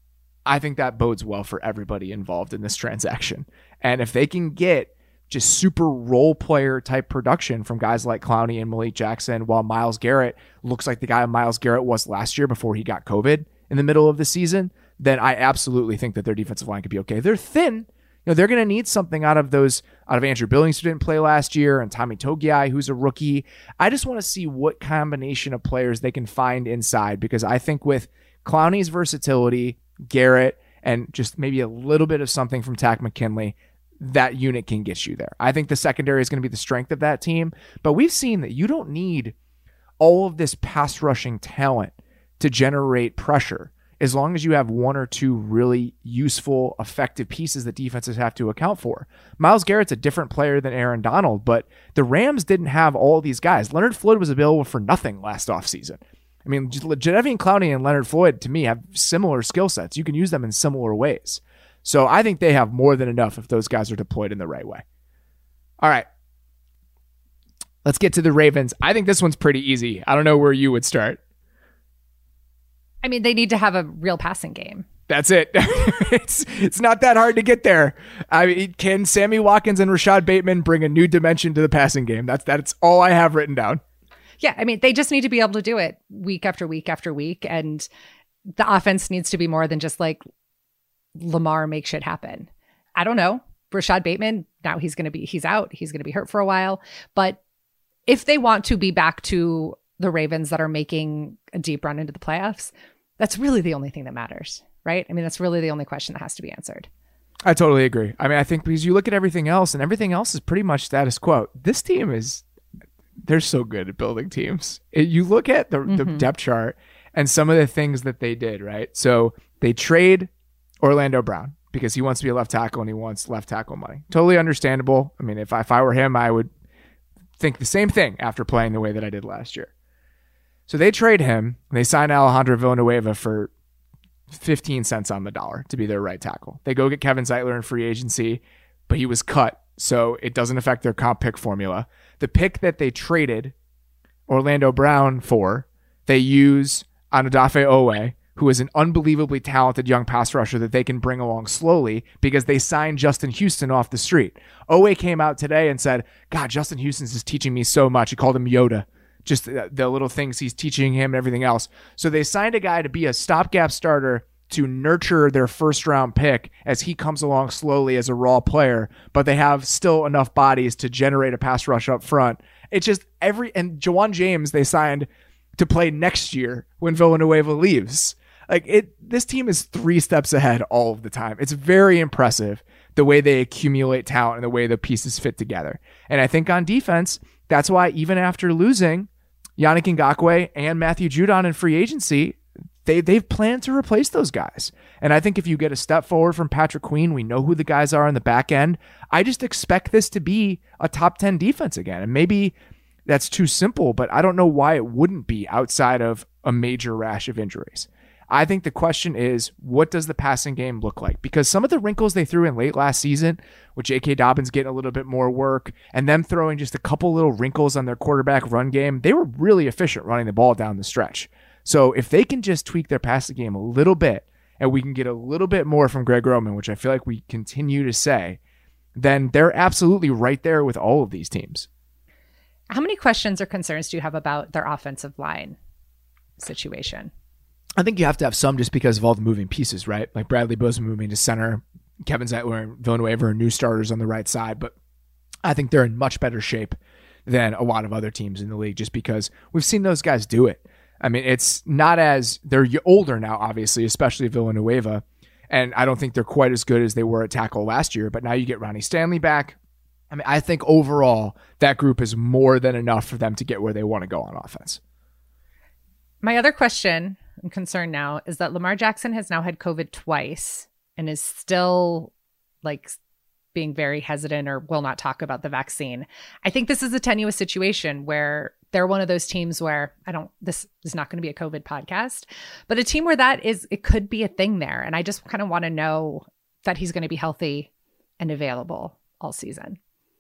I think that bodes well for everybody involved in this transaction. And if they can get just super role player type production from guys like Clowney and Malik Jackson, while Myles Garrett looks like the guy Myles Garrett was last year before he got COVID in the middle of the season, then I absolutely think that their defensive line could be okay. They're thin. You know, they're going to need something out of Andrew Billings, who didn't play last year, and Tommy Togiai, who's a rookie. I just want to see what combination of players they can find inside, because I think with Clowney's versatility, Garrett, and just maybe a little bit of something from Takk McKinley, that unit can get you there. I think the secondary is going to be the strength of that team, but we've seen that you don't need all of this pass rushing talent to generate pressure, as long as you have 1 or 2 really useful, effective pieces that defenses have to account for. Myles Garrett's a different player than Aaron Donald, but the Rams didn't have all these guys. Leonard Floyd was available for nothing last offseason. I mean, Jadeveon Clowney and Leonard Floyd, to me, have similar skill sets. You can use them in similar ways. So I think they have more than enough if those guys are deployed in the right way. All right. Let's get to the Ravens. I think this one's pretty easy. I don't know where you would start. I mean, they need to have a real passing game. That's it. It's not that hard to get there. I mean, can Sammy Watkins and Rashad Bateman bring a new dimension to the passing game? That's all I have written down. Yeah, I mean, they just need to be able to do it week after week after week, and the offense needs to be more than just like Lamar make shit happen. I don't know. Rashad Bateman, now he's out. He's going to be hurt for a while. But if they want to be back to the Ravens that are making a deep run into the playoffs, That's really the only thing that matters, right? I mean, that's really the only question that has to be answered. I totally agree. I mean, I think because you look at everything else and everything else is pretty much status quo. This team they're so good at building teams. You look at the depth chart and some of the things that they did, right? So they trade Orlando Brown because he wants to be a left tackle and he wants left tackle money. Totally understandable. I mean, if I were him, I would think the same thing after playing the way that I did last year. So they trade him and they sign Alejandro Villanueva for 15 cents on the dollar to be their right tackle. They go get Kevin Zeitler in free agency, but he was cut, so it doesn't affect their comp pick formula. The pick that they traded Orlando Brown for, they use Odafe Oweh, who is an unbelievably talented young pass rusher that they can bring along slowly because they signed Justin Houston off the street. Oweh came out today and said, God, Justin Houston's is teaching me so much. He called him Yoda. Just the little things he's teaching him and everything else. So they signed a guy to be a stopgap starter to nurture their first round pick as he comes along slowly as a raw player, but they have still enough bodies to generate a pass rush up front. It's just and Jawan James they signed to play next year when Villanueva leaves. This team is 3 steps ahead all of the time. It's very impressive the way they accumulate talent and the way the pieces fit together. And I think on defense, that's why even after losing Yannick Ngakoue and Matthew Judon in free agency, they've planned to replace those guys. And I think if you get a step forward from Patrick Queen, we know who the guys are on the back end. I just expect this to be a top 10 defense again. And maybe that's too simple, but I don't know why it wouldn't be outside of a major rash of injuries. I think the question is, what does the passing game look like? Because some of the wrinkles they threw in late last season, with J.K. Dobbins getting a little bit more work and them throwing just a couple little wrinkles on their quarterback run game, they were really efficient running the ball down the stretch. So if they can just tweak their passing game a little bit and we can get a little bit more from Greg Roman, which I feel like we continue to say, then they're absolutely right there with all of these teams. How many questions or concerns do you have about their offensive line situation? I think you have to have some just because of all the moving pieces, right? Like Bradley Bozeman moving to center, Kevin Zeitler and Villanueva are new starters on the right side, but I think they're in much better shape than a lot of other teams in the league just because we've seen those guys do it. I mean, it's not as they're older now, obviously, especially Villanueva, and I don't think they're quite as good as they were at tackle last year, but now you get Ronnie Stanley back. I mean, I think overall that group is more than enough for them to get where they want to go on offense. My other question and concern now is that Lamar Jackson has now had COVID twice and is still being very hesitant or will not talk about the vaccine. I think this is a tenuous situation where they're one of those teams where this is not going to be a COVID podcast, but a team where it could be a thing there. And I just kind of want to know that he's going to be healthy and available all season.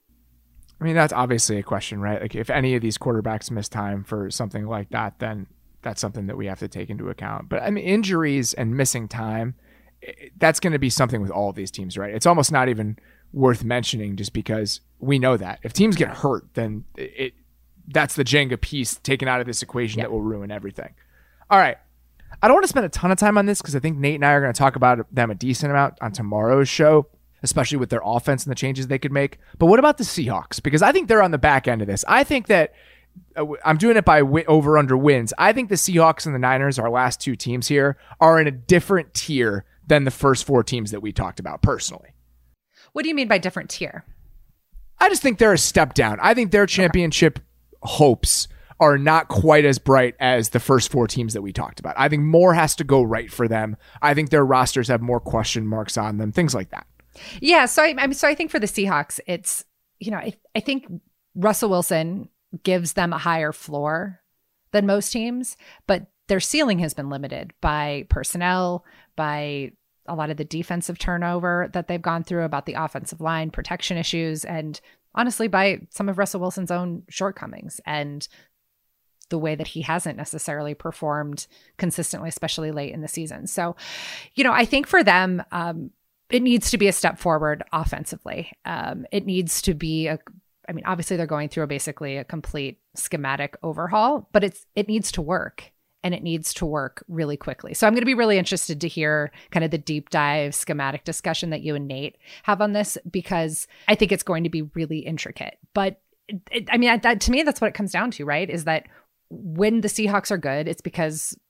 I mean, that's obviously a question, right? Like if any of these quarterbacks miss time for something like that, then that's something that we have to take into account. But I mean, injuries and missing time, that's going to be something with all of these teams, right? It's almost not even worth mentioning just because we know that. If teams get hurt, then that's the Jenga piece taken out of this equation that will ruin everything. All right. I don't want to spend a ton of time on this because I think Nate and I are going to talk about them a decent amount on tomorrow's show, especially with their offense and the changes they could make. But what about the Seahawks? Because I think they're on the back end of this. I think that I'm doing it by over-under wins. I think the Seahawks and the Niners, our last 2 teams here, are in a different tier than the first 4 teams that we talked about personally. What do you mean by different tier? I just think they're a step down. I think their championship hopes are not quite as bright as the first 4 teams that we talked about. I think more has to go right for them. I think their rosters have more question marks on them, things like that. Yeah, so I think for the Seahawks, it's, I think Russell Wilson gives them a higher floor than most teams, but their ceiling has been limited by personnel, by a lot of the defensive turnover that they've gone through, about the offensive line protection issues, and honestly by some of Russell Wilson's own shortcomings and the way that he hasn't necessarily performed consistently, especially late in the season. So, I think for them, it needs to be a step forward offensively. It needs to be obviously they're going through basically a complete schematic overhaul, but it needs to work, and it needs to work really quickly. So I'm going to be really interested to hear kind of the deep dive schematic discussion that you and Nate have on this, because I think it's going to be really intricate. But to me, that's what it comes down to, right? Is that when the Seahawks are good, it's because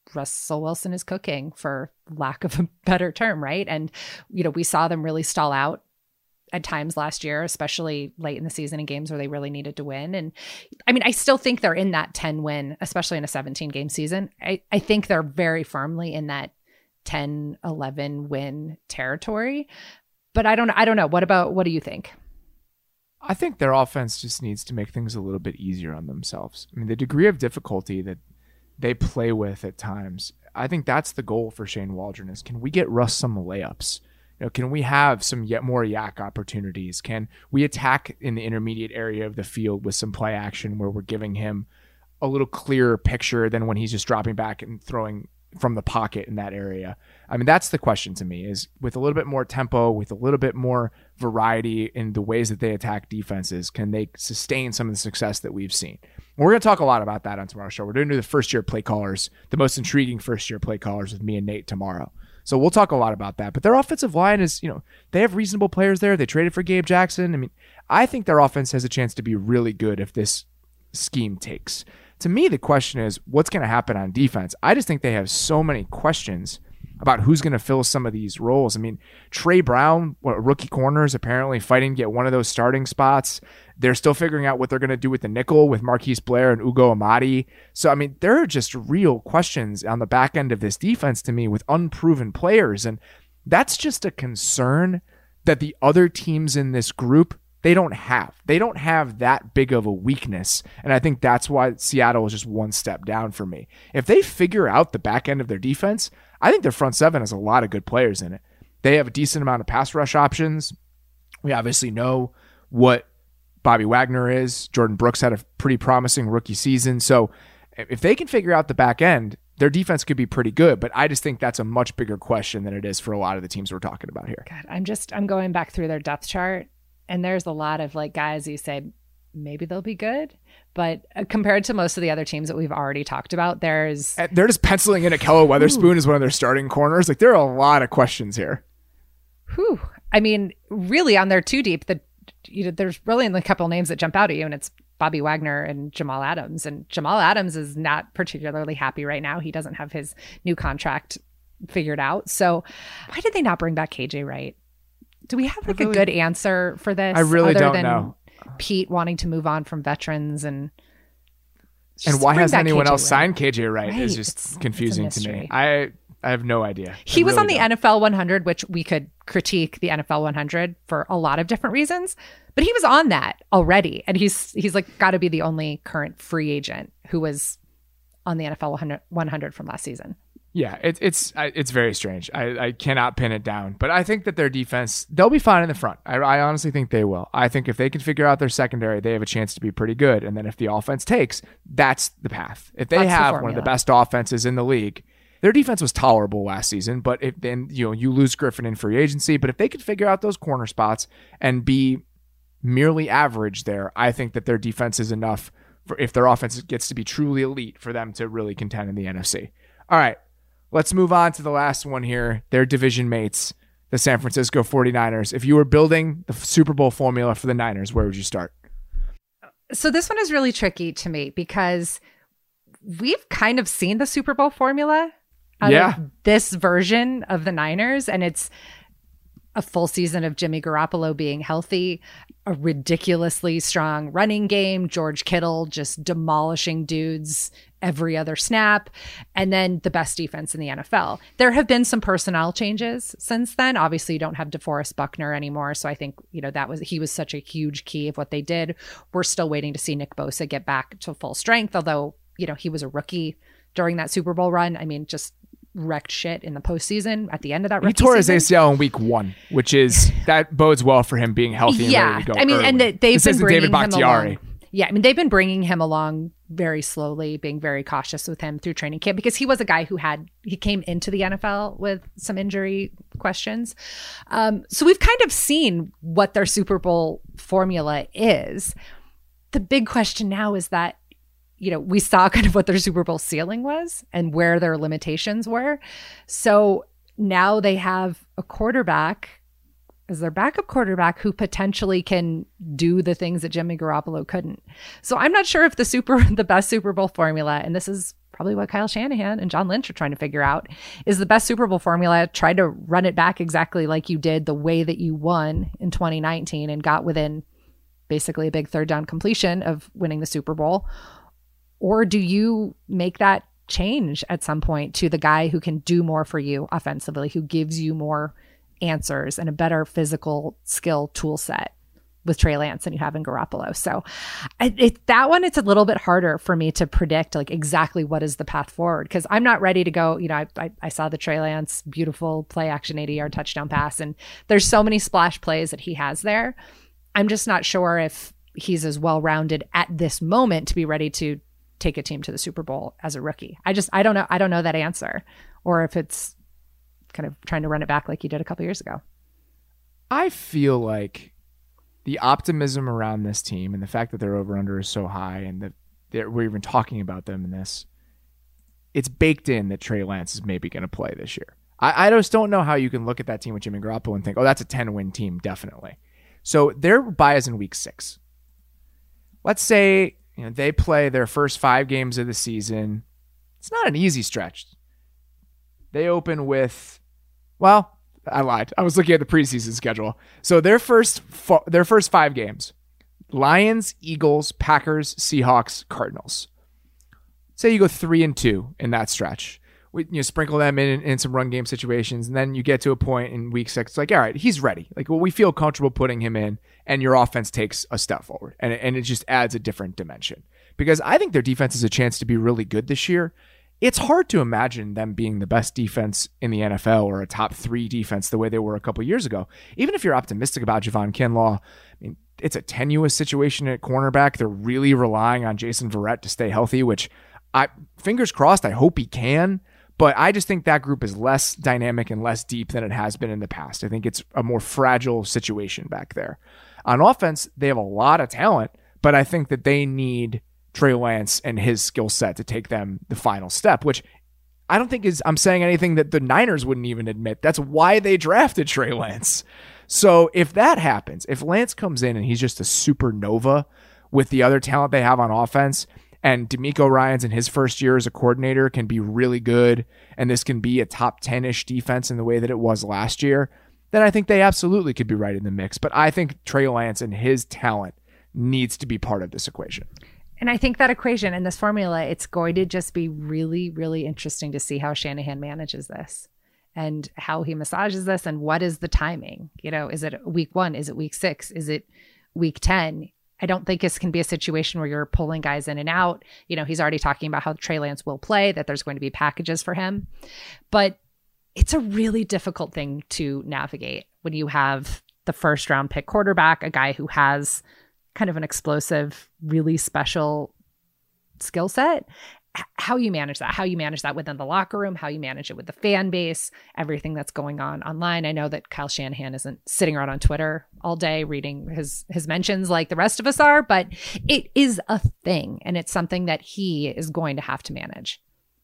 Russell Wilson is cooking, for lack of a better term, right? And, we saw them really stall out at times last year, especially late in the season in games where they really needed to win. And I mean, I still think they're in that 10 win, especially in a 17-game season. I think they're very firmly in that 10, 11 win territory. But I don't know. What do you think? I think their offense just needs to make things a little bit easier on themselves. I mean, the degree of difficulty that they play with at times, I think that's the goal for Shane Waldron is, can we get Russ some layups? Can we have some yet more yak opportunities? Can we attack in the intermediate area of the field with some play action where we're giving him a little clearer picture than when he's just dropping back and throwing from the pocket in that area? I mean, that's the question to me, is with a little bit more tempo, with a little bit more variety in the ways that they attack defenses, can they sustain some of the success that we've seen? And we're going to talk a lot about that on tomorrow's show. We're going to do the first-year play callers, the most intriguing first-year play callers with me and Nate tomorrow. So we'll talk a lot about that. But their offensive line is, they have reasonable players there. They traded for Gabe Jackson. I mean, I think their offense has a chance to be really good if this scheme takes. To me, the question is, what's going to happen on defense? I just think they have so many questions about who's going to fill some of these roles. I mean, Trey Brown, rookie corner, is apparently fighting to get one of those starting spots. They're still figuring out what they're going to do with the nickel with Marquise Blair and Ugo Amadi. So, I mean, there are just real questions on the back end of this defense to me with unproven players. And that's just a concern that the other teams in this group, they don't have. They don't have that big of a weakness. And I think that's why Seattle is just one step down for me. If they figure out the back end of their defense, I think their front seven has a lot of good players in it. They have a decent amount of pass rush options. We obviously know what Bobby Wagner is. Jordan Brooks had a pretty promising rookie season. So if they can figure out the back end, their defense could be pretty good. But I just think that's a much bigger question than it is for a lot of the teams we're talking about here. God, I'm going back through their depth chart, and there's a lot of guys you say maybe they'll be good, but compared to most of the other teams that we've already talked about, they're just penciling in Ahkello Weatherspoon as one of their starting corners. There are a lot of questions here. Whew. I mean, really on their two deep, there's really only a couple names that jump out at you, and it's Bobby Wagner and Jamal Adams. And Jamal Adams is not particularly happy right now. He doesn't have his new contract figured out. So why did they not bring back KJ Wright? Do we have a good answer for this? I really don't know. Pete wanting to move on from veterans and why hasn't anyone else signed KJ Wright is just confusing to me. I have no idea. He was on the NFL 100, which we could critique the NFL 100 for a lot of different reasons, but he was on that already, and he's got to be the only current free agent who was on the NFL 100 from last season. Yeah, it's very strange. I cannot pin it down, but I think that their defense, they'll be fine in the front. I honestly think they will. I think if they can figure out their secondary, they have a chance to be pretty good. And then if the offense takes, that's the path. If they have one of the best offenses in the league, their defense was tolerable last season, but you lose Griffin in free agency. But if they could figure out those corner spots and be merely average there, I think that their defense is enough for, if their offense gets to be truly elite, for them to really contend in the NFC. All right. Let's move on to the last one here. Their division mates, the San Francisco 49ers. If you were building the Super Bowl formula for the Niners, where would you start? So this one is really tricky to me because we've kind of seen the Super Bowl formula out of this version of the Niners, and it's a full season of Jimmy Garoppolo being healthy, a ridiculously strong running game, George Kittle just demolishing dudes every other snap, and then the best defense in the NFL. There have been some personnel changes since then. Obviously, you don't have DeForest Buckner anymore, so I think he was such a huge key of what they did. We're still waiting to see Nick Bosa get back to full strength, although he was a rookie during that Super Bowl run. I mean, just wrecked shit in the postseason at the end of that rookie season. He tore his ACL in week 1, which is that bodes well for him being healthy and ready to go. I mean, early. And they've been bringing David Bakhtiari. him along. Yeah, I mean, they've been bringing him along very slowly, being very cautious with him through training camp, because he was a guy who came into the NFL with some injury questions. So we've kind of seen what their Super Bowl formula is. The big question now is that, we saw kind of what their Super Bowl ceiling was and where their limitations were. So now they have a quarterback as their backup quarterback who potentially can do the things that Jimmy Garoppolo couldn't. So I'm not sure if the best Super Bowl formula, and this is probably what Kyle Shanahan and John Lynch are trying to figure out, is the best Super Bowl formula. Try to run it back exactly like you did the way that you won in 2019 and got within basically a big third down completion of winning the Super Bowl. Or do you make that change at some point to the guy who can do more for you offensively, who gives you more answers and a better physical skill tool set with Trey Lance than you have in Garoppolo? So that one, it's a little bit harder for me to predict like exactly what is the path forward, because I'm not ready to go. You know, I saw the Trey Lance beautiful play action 80-yard touchdown pass, and there's so many splash plays that he has there. I'm just not sure if he's as well-rounded at this moment to be ready to take a team to the Super Bowl as a rookie. I don't know. I don't know that answer, or if it's kind of trying to run it back like you did a couple years ago. I feel like the optimism around this team and the fact that their over-under is so high and that we're even talking about them in this, it's baked in that Trey Lance is maybe going to play this year. I just don't know how you can look at that team with Jimmy Garoppolo and think, oh, that's a 10-win team, definitely. So their bye is in week 6. Let's say they play their first 5 games of the season. It's not an easy stretch. They open with, well, I lied. I was looking at the preseason schedule. So their first 5 games: Lions, Eagles, Packers, Seahawks, Cardinals. Say you go 3-2 in that stretch. You sprinkle them in some run game situations, and then you get to a point in week 6. It's like, all right, he's ready. Like, well, we feel comfortable putting him in, and your offense takes a step forward, and it just adds a different dimension. Because I think their defense has a chance to be really good this year. It's hard to imagine them being the best defense in the NFL or a top 3 defense the way they were a couple years ago. Even if you're optimistic about Javon Kinlaw, I mean, it's a tenuous situation at cornerback. They're really relying on Jason Verrett to stay healthy, which fingers crossed, I hope he can. But I just think that group is less dynamic and less deep than it has been in the past. I think it's a more fragile situation back there. On offense, they have a lot of talent, but I think that they need Trey Lance and his skill set to take them the final step, which I don't think I'm saying anything that the Niners wouldn't even admit. That's why they drafted Trey Lance. So if that happens, if Lance comes in and he's just a supernova with the other talent they have on offense, and DeMeco Ryans in his first year as a coordinator can be really good, and this can be a top 10-ish defense in the way that it was last year, then I think they absolutely could be right in the mix. But I think Trey Lance and his talent needs to be part of this equation. And I think that equation and this formula, it's going to just be really, really interesting to see how Shanahan manages this and how he massages this and what is the timing. Is it week 1? Is it week 6? Is it week 10? I don't think this can be a situation where you're pulling guys in and out. He's already talking about how Trey Lance will play, that there's going to be packages for him. But it's a really difficult thing to navigate when you have the first round pick quarterback, a guy who has kind of an explosive, really special skill set. How you manage that within the locker room, how you manage it with the fan base, everything that's going on online. I know that Kyle Shanahan isn't sitting around on Twitter all day reading his mentions like the rest of us are, but it is a thing, and it's something that he is going to have to manage.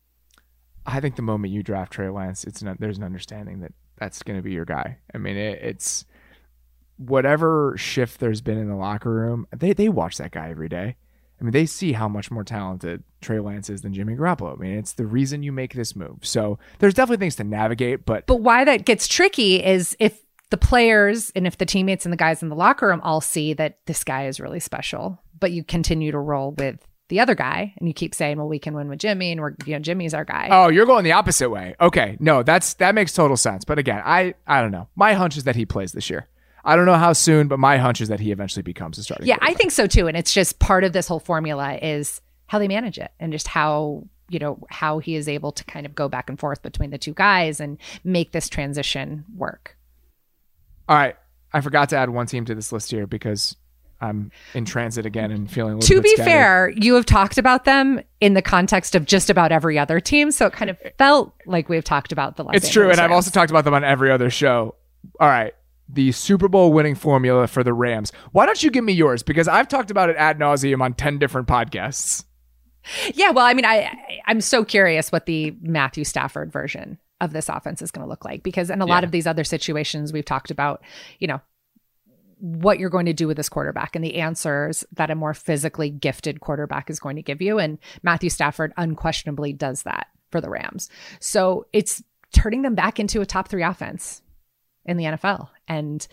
I think the moment you draft Trey Lance, there's an understanding that that's going to be your guy. I mean, it's whatever shift there's been in the locker room, they watch that guy every day. I mean, they see how much more talented Trey Lance is than Jimmy Garoppolo. I mean, it's the reason you make this move. So there's definitely things to navigate, but why that gets tricky is if the players and if the teammates and the guys in the locker room all see that this guy is really special, but you continue to roll with the other guy and you keep saying, well, we can win with Jimmy and Jimmy's our guy. Oh, you're going the opposite way. Okay. No, that makes total sense. But again, I don't know. My hunch is that he plays this year. I don't know how soon, but my hunch is that he eventually becomes a starting quarterback. I think so too. And it's just part of this whole formula is how they manage it and just how he is able to kind of go back and forth between the two guys and make this transition work. All right. I forgot to add one team to this list here because I'm in transit again and feeling a little bit To be scattered. fair, you have talked about them in the context of just about every other team. So it kind of felt like we've talked about the Los It's true. Angeles And I've Rams. also talked about them on every other show. All right. The Super Bowl winning formula for the Rams. Why don't you give me yours? Because I've talked about it ad nauseum on 10 different podcasts. Yeah, well, I mean, I'm so curious what the Matthew Stafford version of this offense is going to look like, because in a lot of these other situations we've talked about, what you're going to do with this quarterback and the answers that a more physically gifted quarterback is going to give you. And Matthew Stafford unquestionably does that for the Rams. So it's turning them back into a top 3 offense in the NFL. And,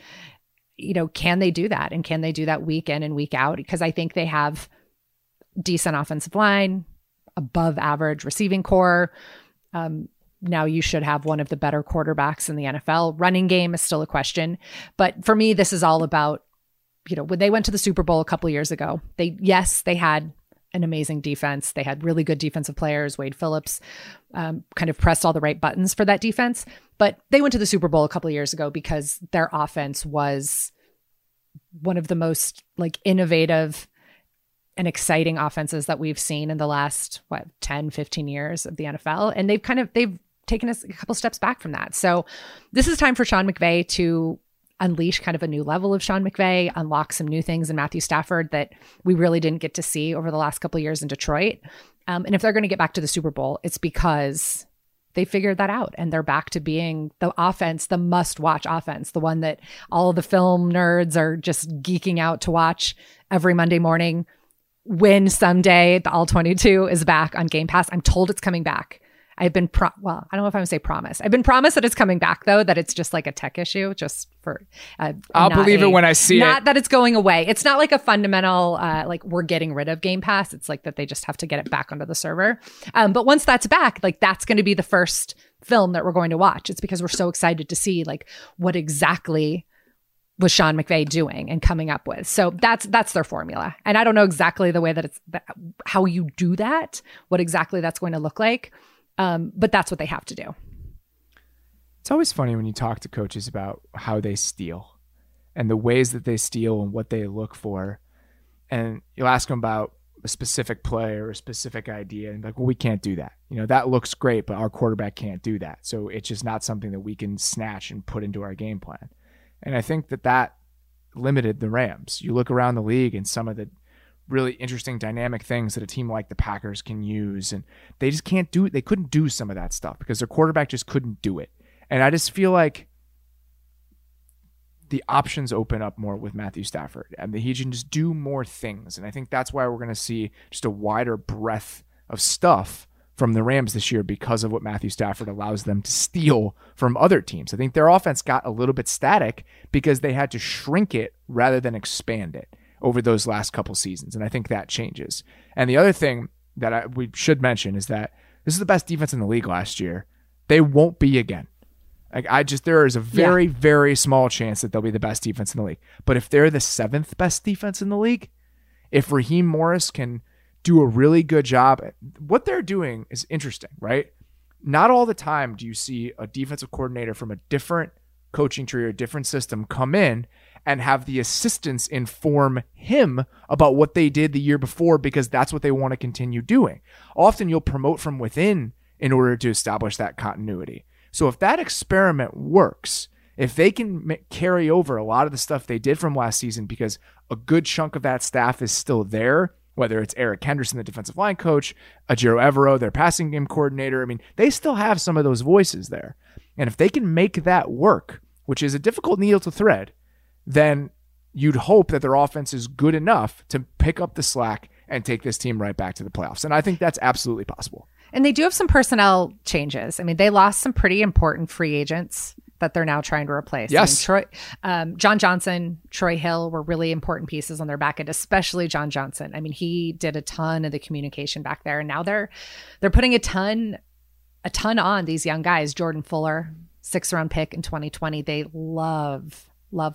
can they do that? And can they do that week in and week out? Because I think they have decent offensive line, above average receiving core. Now you should have one of the better quarterbacks in the NFL. Running game is still a question. But for me, this is all about, when they went to the Super Bowl a couple of years ago, they had an amazing defense. They had really good defensive players. Wade Phillips kind of pressed all the right buttons for that defense. But they went to the Super Bowl a couple of years ago because their offense was one of the most innovative and exciting offenses that we've seen in the last 10, 15 years of the NFL. And they've taken us a couple steps back from that. So this is time for Sean McVay to unleash kind of a new level of Sean McVay, unlock some new things in Matthew Stafford that we really didn't get to see over the last couple of years in Detroit. And if they're going to get back to the Super Bowl, it's because they figured that out and they're back to being the offense, the must-watch offense, the one that all of the film nerds are just geeking out to watch every Monday morning when someday the All-22 is back on Game Pass. I'm told it's coming back. I've been, I don't know if I'm going to say promised. I've been promised that it's coming back, though, that it's just like a tech issue, just for... I'll believe it when I see it. Not that it's going away. It's not like a fundamental, we're getting rid of Game Pass. It's like that they just have to get it back onto the server. But once that's back, that's going to be the first film that we're going to watch. It's because we're so excited to see, what exactly was Sean McVay doing and coming up with. So that's their formula. And I don't know exactly the way that how you do that, what exactly that's going to look like. But that's what they have to do. It's always funny when you talk to coaches about how they steal and the ways that they steal and what they look for. And you'll ask them about a specific play or a specific idea and we can't do that. That looks great, but our quarterback can't do that. So it's just not something that we can snatch and put into our game plan. And I think that limited the Rams. You look around the league and some of the really interesting dynamic things that a team like the Packers can use, and they just can't do it. They couldn't do some of that stuff because their quarterback just couldn't do it. And I just feel like the options open up more with Matthew Stafford and he can just do more things. And I think that's why we're going to see just a wider breadth of stuff from the Rams this year because of what Matthew Stafford allows them to steal from other teams. I think their offense got a little bit static because they had to shrink it rather than expand it over those last couple seasons. And I think that changes. And the other thing that we should mention is that this is the best defense in the league last year. They won't be again. There is a very, very small chance that they'll be the best defense in the league. But if they're the 7th best defense in the league, if Raheem Morris can do a really good job, what they're doing is interesting, right? Not all the time do you see a defensive coordinator from a different coaching tree or a different system come in and have the assistants inform him about what they did the year before because that's what they want to continue doing. Often you'll promote from within in order to establish that continuity. So if that experiment works, if they can carry over a lot of the stuff they did from last season because a good chunk of that staff is still there, whether it's Eric Henderson, the defensive line coach, Ajiro Evero, their passing game coordinator, they still have some of those voices there. And if they can make that work, which is a difficult needle to thread, then you'd hope that their offense is good enough to pick up the slack and take this team right back to the playoffs. And I think that's absolutely possible. And they do have some personnel changes. They lost some pretty important free agents that they're now trying to replace. Yes. John Johnson, Troy Hill were really important pieces on their back end, especially John Johnson. He did a ton of the communication back there. And now they're putting a ton on these young guys. Jordan Fuller, 6th-round pick in 2020. They love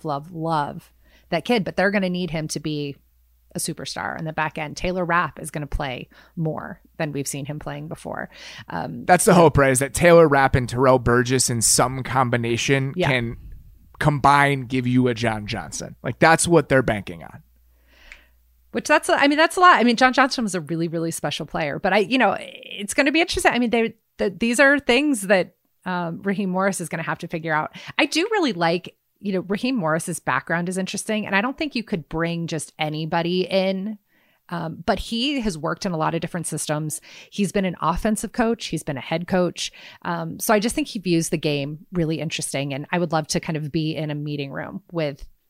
that kid, but they're going to need him to be a superstar on the back end. Taylor Rapp is going to play more than we've seen him playing before. That's the hope, right? Is that Taylor Rapp and Terrell Burgess in some combination can combine, give you a John Johnson. That's what they're banking on. Which that's a lot. John Johnson was a really, really special player, but it's going to be interesting. These are things that Raheem Morris is going to have to figure out. I do really like, Raheem Morris's background is interesting, and I don't think you could bring just anybody in. But he has worked in a lot of different systems. He's been an offensive coach. He's been a head coach. So I just think he views the game really interesting. And I would love to kind of be in a meeting room with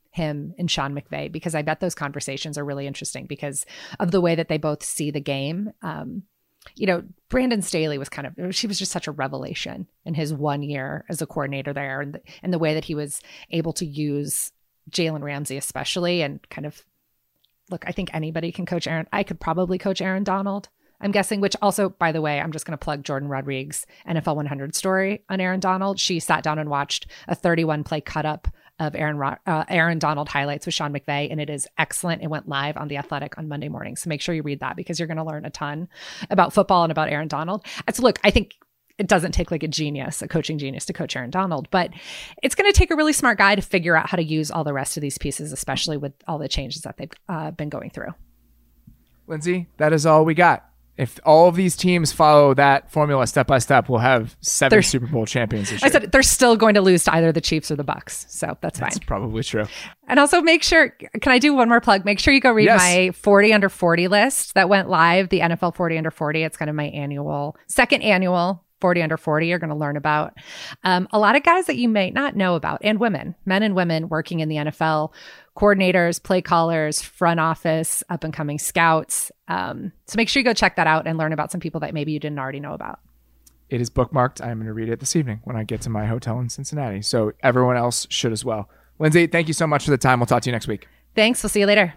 him and Sean McVay, because I bet those conversations are really interesting because of the way that they both see the game. Brandon Staley was she was just such a revelation in his 1 year as a coordinator there, and the way that he was able to use Jalen Ramsey especially, and look, I think anybody can coach Aaron. I could probably coach Aaron Donald, I'm guessing, which also, by the way, I'm just going to plug Jordan Rodriguez NFL 100 story on Aaron Donald. She sat down and watched a 31 play cut up of Aaron Donald highlights with Sean McVay, and it is excellent. It went live on The Athletic on Monday morning. So make sure you read that because you're going to learn a ton about football and about Aaron Donald. So look, I think it doesn't take like a coaching genius to coach Aaron Donald, but it's going to take a really smart guy to figure out how to use all the rest of these pieces, especially with all the changes that they've been going through. Lindsay, that is all we got. If all of these teams follow that formula step by step, we'll have 7 Super Bowl champions this year. I said they're still going to lose to either the Chiefs or the Bucks, so that's fine. That's probably true. And also make sure, can I do one more plug? Make sure you go read my 40 under 40 list that went live, the NFL 40 under 40. It's kind of my second annual 40 under 40. You're going to learn about a lot of guys that you may not know about, and women, men and women working in the NFL, coordinators, play callers, front office, up and coming scouts. So make sure you go check that out and learn about some people that maybe you didn't already know about. It is bookmarked. I'm going to read it this evening when I get to my hotel in Cincinnati. So everyone else should as well. Lindsay, thank you so much for the time. We'll talk to you next week. Thanks. We'll see you later.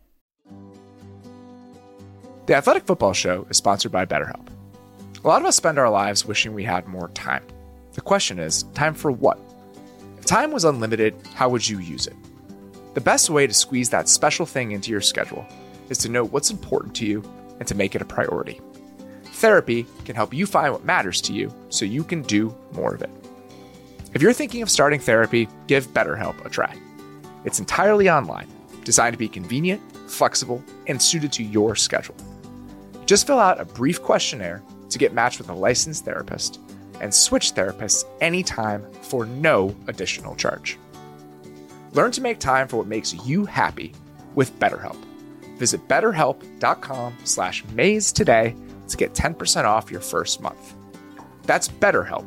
The Athletic Football Show is sponsored by BetterHelp. A lot of us spend our lives wishing we had more time. The question is, time for what? If time was unlimited, how would you use it? The best way to squeeze that special thing into your schedule is to know what's important to you and to make it a priority. Therapy can help you find what matters to you so you can do more of it. If you're thinking of starting therapy, give BetterHelp a try. It's entirely online, designed to be convenient, flexible, and suited to your schedule. Just fill out a brief questionnaire to get matched with a licensed therapist and switch therapists anytime for no additional charge. Learn to make time for what makes you happy with BetterHelp. Visit BetterHelp.com/maze today to get 10% off your first month. That's BetterHelp,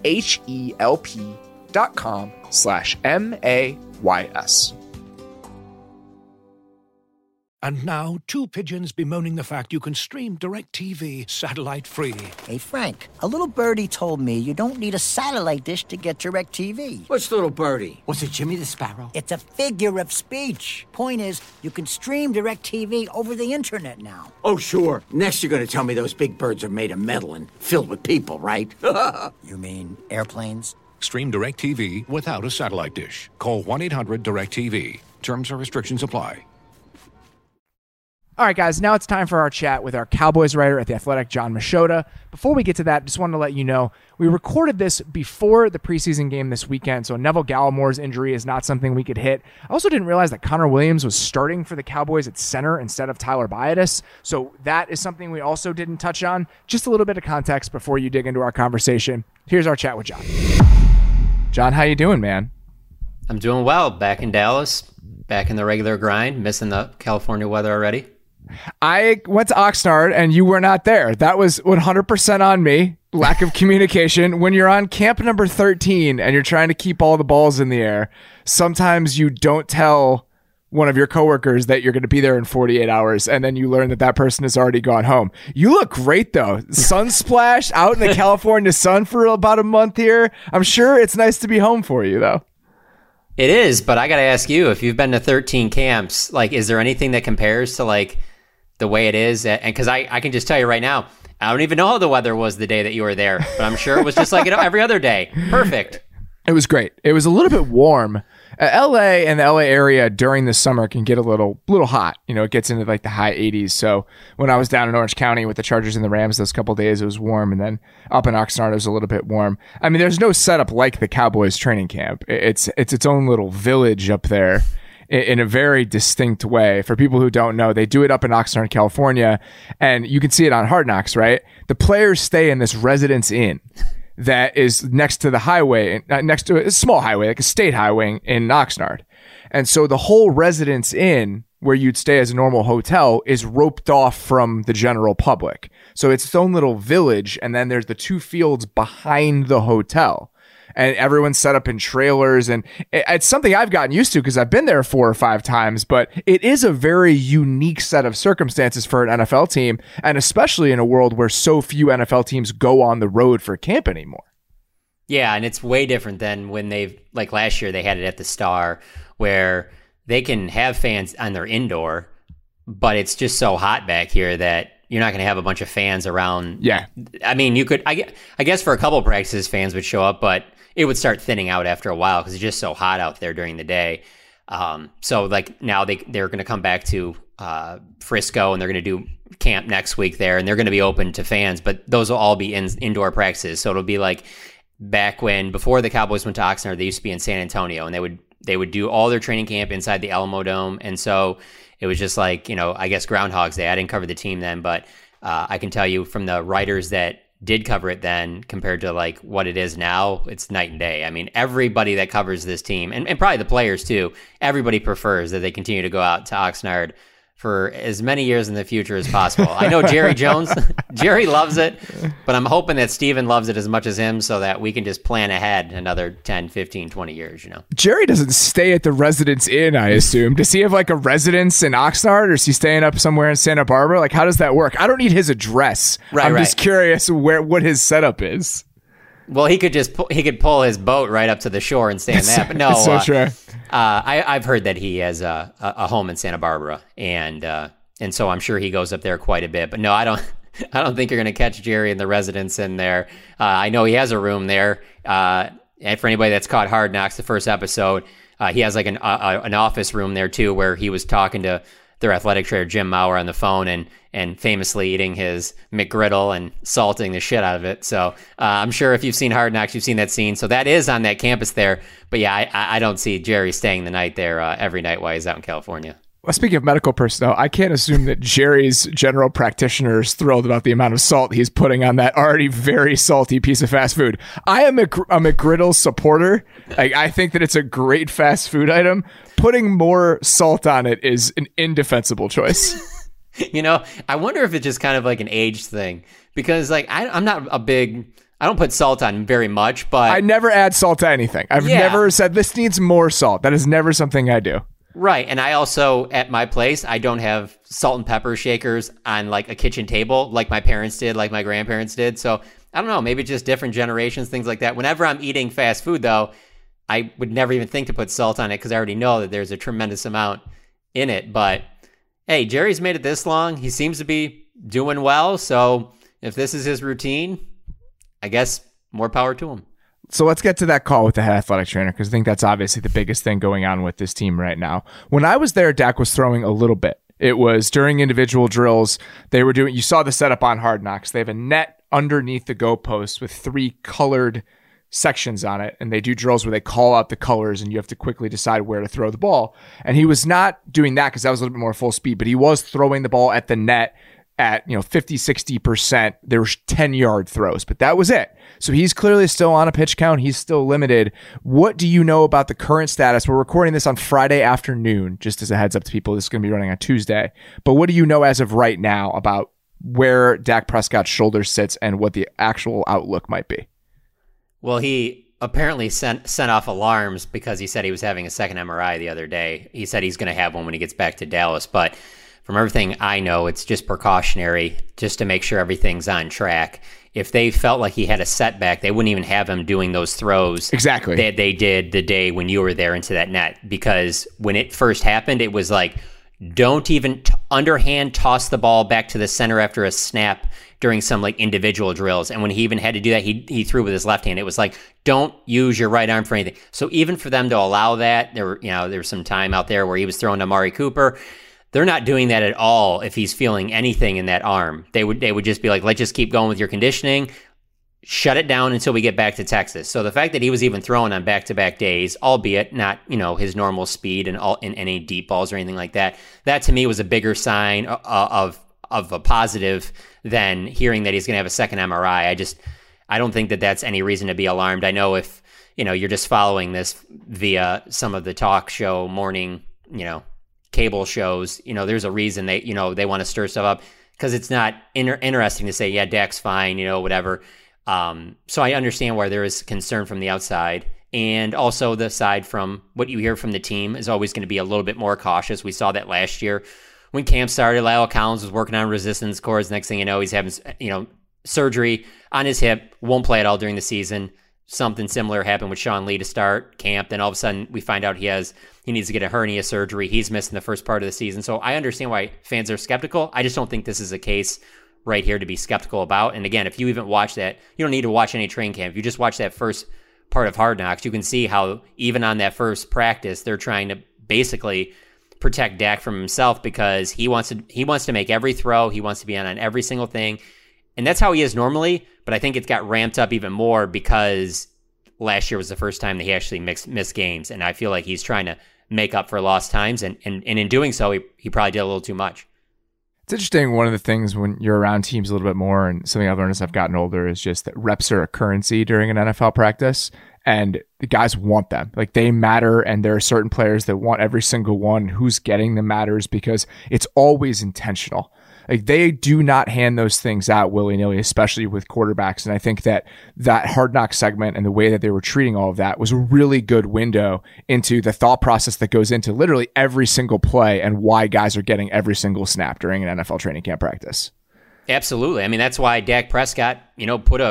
HELP.com/MAYS. And now, 2 pigeons bemoaning the fact you can stream DirecTV satellite-free. Hey, Frank, a little birdie told me you don't need a satellite dish to get DirecTV. What's little birdie? Was it Jimmy the Sparrow? It's a figure of speech. Point is, you can stream DirecTV over the internet now. Oh, sure. Next you're going to tell me those big birds are made of metal and filled with people, right? You mean airplanes? Stream DirecTV without a satellite dish. Call 1-800-DirecTV. Terms and restrictions apply. All right, guys, now it's time for our chat with our Cowboys writer at The Athletic, Jon Machota. Before we get to that, just wanted to let you know, we recorded this before the preseason game this weekend, so Neville Gallimore's injury is not something we could hit. I also didn't realize that Connor Williams was starting for the Cowboys at center instead of Tyler Biadasz, so that is something we also didn't touch on. Just a little bit of context before you dig into our conversation. Here's our chat with Jon. Jon, how you doing, man? I'm doing well. Back in Dallas, back in the regular grind, missing the California weather already. I went to Oxnard and you were not there. That was 100% on me. Lack of communication. When you're on camp number 13 and you're trying to keep all the balls in the air, sometimes you don't tell one of your coworkers that you're going to be there in 48 hours, and then you learn that person has already gone home. You look great, though. Sunsplash out in the California sun for about a month here. I'm sure it's nice to be home for you, though. It is, but I got to ask you, if you've been to 13 camps, is there anything that compares to, the way it is? And because I can just tell you right now, I don't even know how the weather was the day that you were there, but I'm sure it was just like every other day. Perfect. It was great. It was a little bit warm. LA and the LA area during the summer can get a little hot. It gets into the high 80s. So when I was down in Orange County with the Chargers and the Rams those couple of days, it was warm. And then up in Oxnard, it was a little bit warm. I mean, there's no setup like the Cowboys training camp. It's its own little village up there in a very distinct way. For people who don't know, they do it up in Oxnard, California, and you can see it on Hard Knocks, right? The players stay in this Residence Inn that is next to the highway, next to a small highway, like a state highway in Oxnard. And so the whole Residence Inn, where you'd stay as a normal hotel, is roped off from the general public. So it's its own little village, and then there's the 2 fields behind the hotel. and everyone's set up in trailers. And it's something I've gotten used to because I've been there 4 or 5 times, but it is a very unique set of circumstances for an NFL team, and especially in a world where so few NFL teams go on the road for camp anymore. Yeah, and it's way different than when like last year they had it at the Star, where they can have fans on their indoor, but it's just so hot back here that you're not going to have a bunch of fans around. Yeah. I mean, you could, I guess for a couple of practices, fans would show up, but it would start thinning out after a while because it's just so hot out there during the day. So like now they're going to come back to Frisco, and they're going to do camp next week there, and they're going to be open to fans, but those will all be indoor practices. So it'll be like back before the Cowboys went to Oxnard, they used to be in San Antonio, and they would do all their training camp inside the Alamo Dome. And so it was just like, I guess Groundhog's Day. I didn't cover the team then, but I can tell you from the writers that did cover it then compared to like what it is now, it's night and day. I mean, everybody that covers this team, and probably the players too, everybody prefers that they continue to go out to Oxnard for as many years in the future as possible. I know Jerry Jones, Jerry loves it, but I'm hoping that Steven loves it as much as him so that we can just plan ahead another 10, 15, 20 years, Jerry doesn't stay at the Residence Inn, I assume. Does he have like a residence in Oxnard, or is he staying up somewhere in Santa Barbara? Like, how does that work? I don't need his address. I'm just curious what his setup is. Well, he could pull his boat right up to the shore and stay in that. But no, so true. I've heard that he has a home in Santa Barbara, and so I'm sure he goes up there quite a bit. But no, I don't think you're going to catch Jerry in the residence in there. I know he has a room there. And for anybody that's caught Hard Knocks, the first episode, he has like an office room there too, where he was talking to their athletic trainer Jim Maurer on the phone, and famously eating his McGriddle and salting the shit out of it. So I'm sure if you've seen Hard Knocks, you've seen that scene. So that is on that campus there. But yeah, I don't see Jerry staying the night there every night while he's out in California. Well, speaking of medical personnel, I can't assume that Jerry's general practitioner is thrilled about the amount of salt he's putting on that already very salty piece of fast food. I am a McGriddle supporter. I think that it's a great fast food item. Putting more salt on it is an indefensible choice. I wonder if it's just kind of like an age thing, because like I'm not I don't put salt on very much, but I never add salt to anything. I've never said this needs more salt. That is never something I do. Right. And I also, at my place, I don't have salt and pepper shakers on like a kitchen table like my parents did, like my grandparents did. So I don't know, maybe just different generations, things like that. Whenever I'm eating fast food, though, I would never even think to put salt on it because I already know that there's a tremendous amount in it. But hey, Jerry's made it this long. He seems to be doing well. So if this is his routine, I guess more power to him. So let's get to that call with the head athletic trainer, because I think that's obviously the biggest thing going on with this team right now. When I was there, Dak was throwing a little bit. It was during individual drills. They were doing, you saw the setup on Hard Knocks. They have a net underneath the goalpost with 3 colored sections on it, and they do drills where they call out the colors and you have to quickly decide where to throw the ball. And he was not doing that because that was a little bit more full speed, but he was throwing the ball at the net at 50-60%. There were 10-yard throws, but that was it. So he's clearly still on a pitch count. He's still limited. What do you know about the current status? We're recording this on Friday afternoon, just as a heads up to people. This is going to be running on Tuesday. But what do you know as of right now about where Dak Prescott's shoulder sits and what the actual outlook might be? Well, he apparently sent off alarms because he said he was having a second MRI the other day. He said he's going to have one when he gets back to Dallas, but from everything I know, it's just precautionary, just to make sure everything's on track. If they felt like he had a setback, they wouldn't even have him doing those throws exactly that they did the day when you were there into that net. Because when it first happened, it was like, don't even underhand toss the ball back to the center after a snap during some like individual drills. And when he even had to do that, he threw with his left hand. It was like, don't use your right arm for anything. So even for them to allow that, there was some time out there where he was throwing to Amari Cooper. They're not doing that at all if he's feeling anything in that arm. They would just be like, let's just keep going with your conditioning. Shut it down until we get back to Texas. So the fact that he was even throwing on back-to-back days, albeit not, his normal speed and all in any deep balls or anything like that, that to me was a bigger sign of a positive than hearing that he's going to have a second MRI. I don't think that that's any reason to be alarmed. I know if, you're just following this via some of the talk show morning, cable shows, there's a reason they want to stir stuff up, because it's not interesting to say, yeah, Dak's fine, whatever. So I understand why there is concern from the outside. And also the side from what you hear from the team is always going to be a little bit more cautious. We saw that last year when camp started. Lyle Collins was working on resistance cords. Next thing you know, he's having, surgery on his hip, won't play at all during the season. Something similar happened with Sean Lee to start camp. Then all of a sudden we find out he needs to get a hernia surgery. He's missing the first part of the season. So I understand why fans are skeptical. I just don't think this is a case right here to be skeptical about. And again, if you even watch that, you don't need to watch any training camp. If you just watch that first part of Hard Knocks, you can see how even on that first practice, they're trying to basically protect Dak from himself because he wants to make every throw. He wants to be on every single thing. And that's how he is normally, but I think it's got ramped up even more because last year was the first time that he actually missed games. And I feel like he's trying to make up for lost times. And in doing so, he probably did a little too much. It's interesting. One of the things when you're around teams a little bit more, and something I've learned as I've gotten older, is just that reps are a currency during an NFL practice. And the guys want them. Like, they matter, and there are certain players that want every single one. Who's getting them matters because it's always intentional. Like, they do not hand those things out willy-nilly, especially with quarterbacks. And I think that Hard Knock segment and the way that they were treating all of that was a really good window into the thought process that goes into literally every single play and why guys are getting every single snap during an NFL training camp practice. Absolutely. I mean, that's why Dak Prescott, he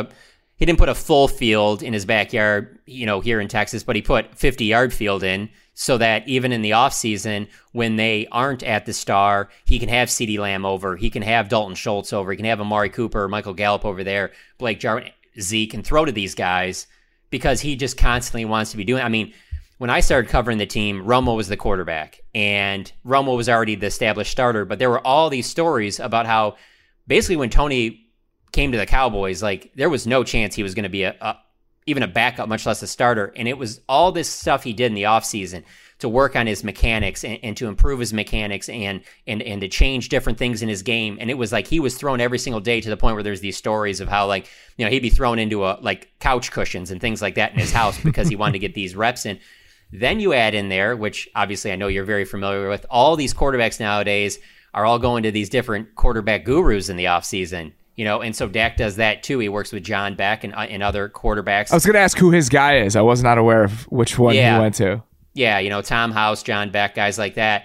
didn't put a full field in his backyard, here in Texas, but he put 50-yard field in so that even in the offseason, when they aren't at the Star, he can have CeeDee Lamb over, he can have Dalton Schultz over, he can have Amari Cooper, Michael Gallup over there, Blake Jarwin, Zeke, and throw to these guys because he just constantly wants to be doing. I mean, when I started covering the team, Romo was the quarterback, and Romo was already the established starter, but there were all these stories about how basically when Tony came to the Cowboys, like, there was no chance he was going to be even a backup, much less a starter. And it was all this stuff he did in the offseason to work on his mechanics and to improve his mechanics and to change different things in his game. And it was like he was thrown every single day to the point where there's these stories of how, he'd be thrown into couch cushions and things like that in his house because he wanted to get these reps in. Then you add in there, which obviously I know you're very familiar with, all these quarterbacks nowadays are all going to these different quarterback gurus in the offseason. And so Dak does that too. He works with John Beck and other quarterbacks. I was going to ask who his guy is. I was not aware of which one he went to. Yeah, Tom House, John Beck, guys like that.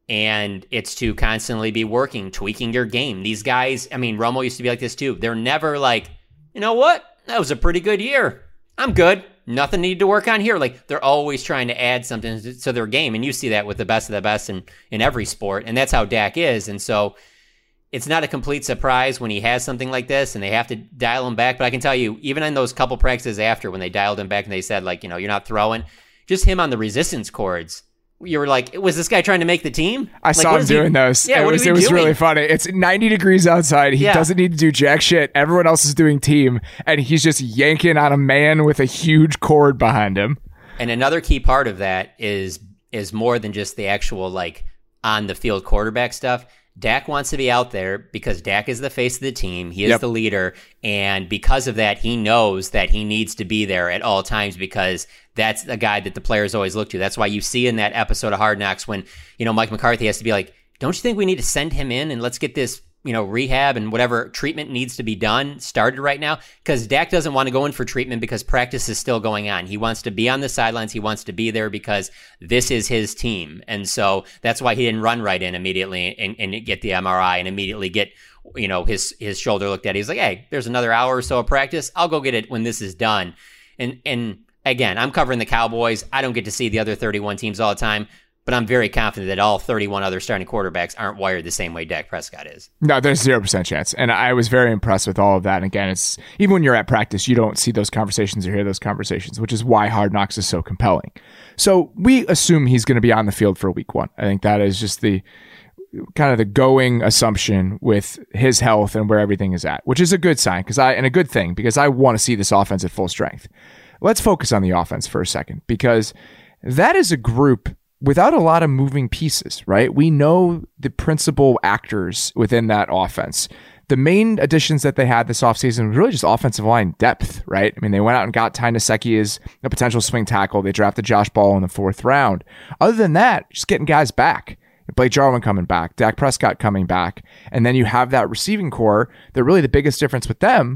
And it's to constantly be working, tweaking your game. These guys, I mean, Romo used to be like this too. They're never like, you know what? That was a pretty good year. I'm good. Nothing needed to work on here. Like, they're always trying to add something to their game. And you see that with the best of the best in every sport. And that's how Dak is. And so it's not a complete surprise when he has something like this and they have to dial him back. But I can tell you, even in those couple practices after, when they dialed him back and they said, you're not throwing, just him on the resistance cords, you were like, was this guy trying to make the team? I saw him doing those. Yeah, it was really funny. It's 90 degrees outside. He doesn't need to do jack shit. Everyone else is doing team, and he's just yanking on a man with a huge cord behind him. And another key part of that is more than just the actual on the field quarterback stuff. Dak wants to be out there because Dak is the face of the team. He is the leader. And because of that, he knows that he needs to be there at all times because that's the guy that the players always look to. That's why you see in that episode of Hard Knocks when, Mike McCarthy has to be like, don't you think we need to send him in and let's get this, rehab and whatever treatment needs to be done started right now? Because Dak doesn't want to go in for treatment because practice is still going on. He wants to be on the sidelines. He wants to be there because this is his team. And so that's why he didn't run right in immediately and get the MRI and immediately get, his shoulder looked at. He's like, hey, there's another hour or so of practice. I'll go get it when this is done. And again, I'm covering the Cowboys. I don't get to see the other 31 teams all the time. But I'm very confident that all 31 other starting quarterbacks aren't wired the same way Dak Prescott is. No, there's 0% chance. And I was very impressed with all of that. And again, it's even when you're at practice, you don't see those conversations or hear those conversations, which is why Hard Knocks is so compelling. So we assume he's going to be on the field for week 1. I think that is just the kind of the going assumption with his health and where everything is at, which is a good sign and a good thing because I want to see this offense at full strength. Let's focus on the offense for a second because that is a group without a lot of moving pieces, right? We know the principal actors within that offense. The main additions that they had this offseason was really just offensive line depth, right? I mean, they went out and got Ty Nsekhe as a potential swing tackle. They drafted Josh Ball in the 4th round. Other than that, just getting guys back. Blake Jarwin coming back, Dak Prescott coming back, and then you have that receiving core that really the biggest difference with them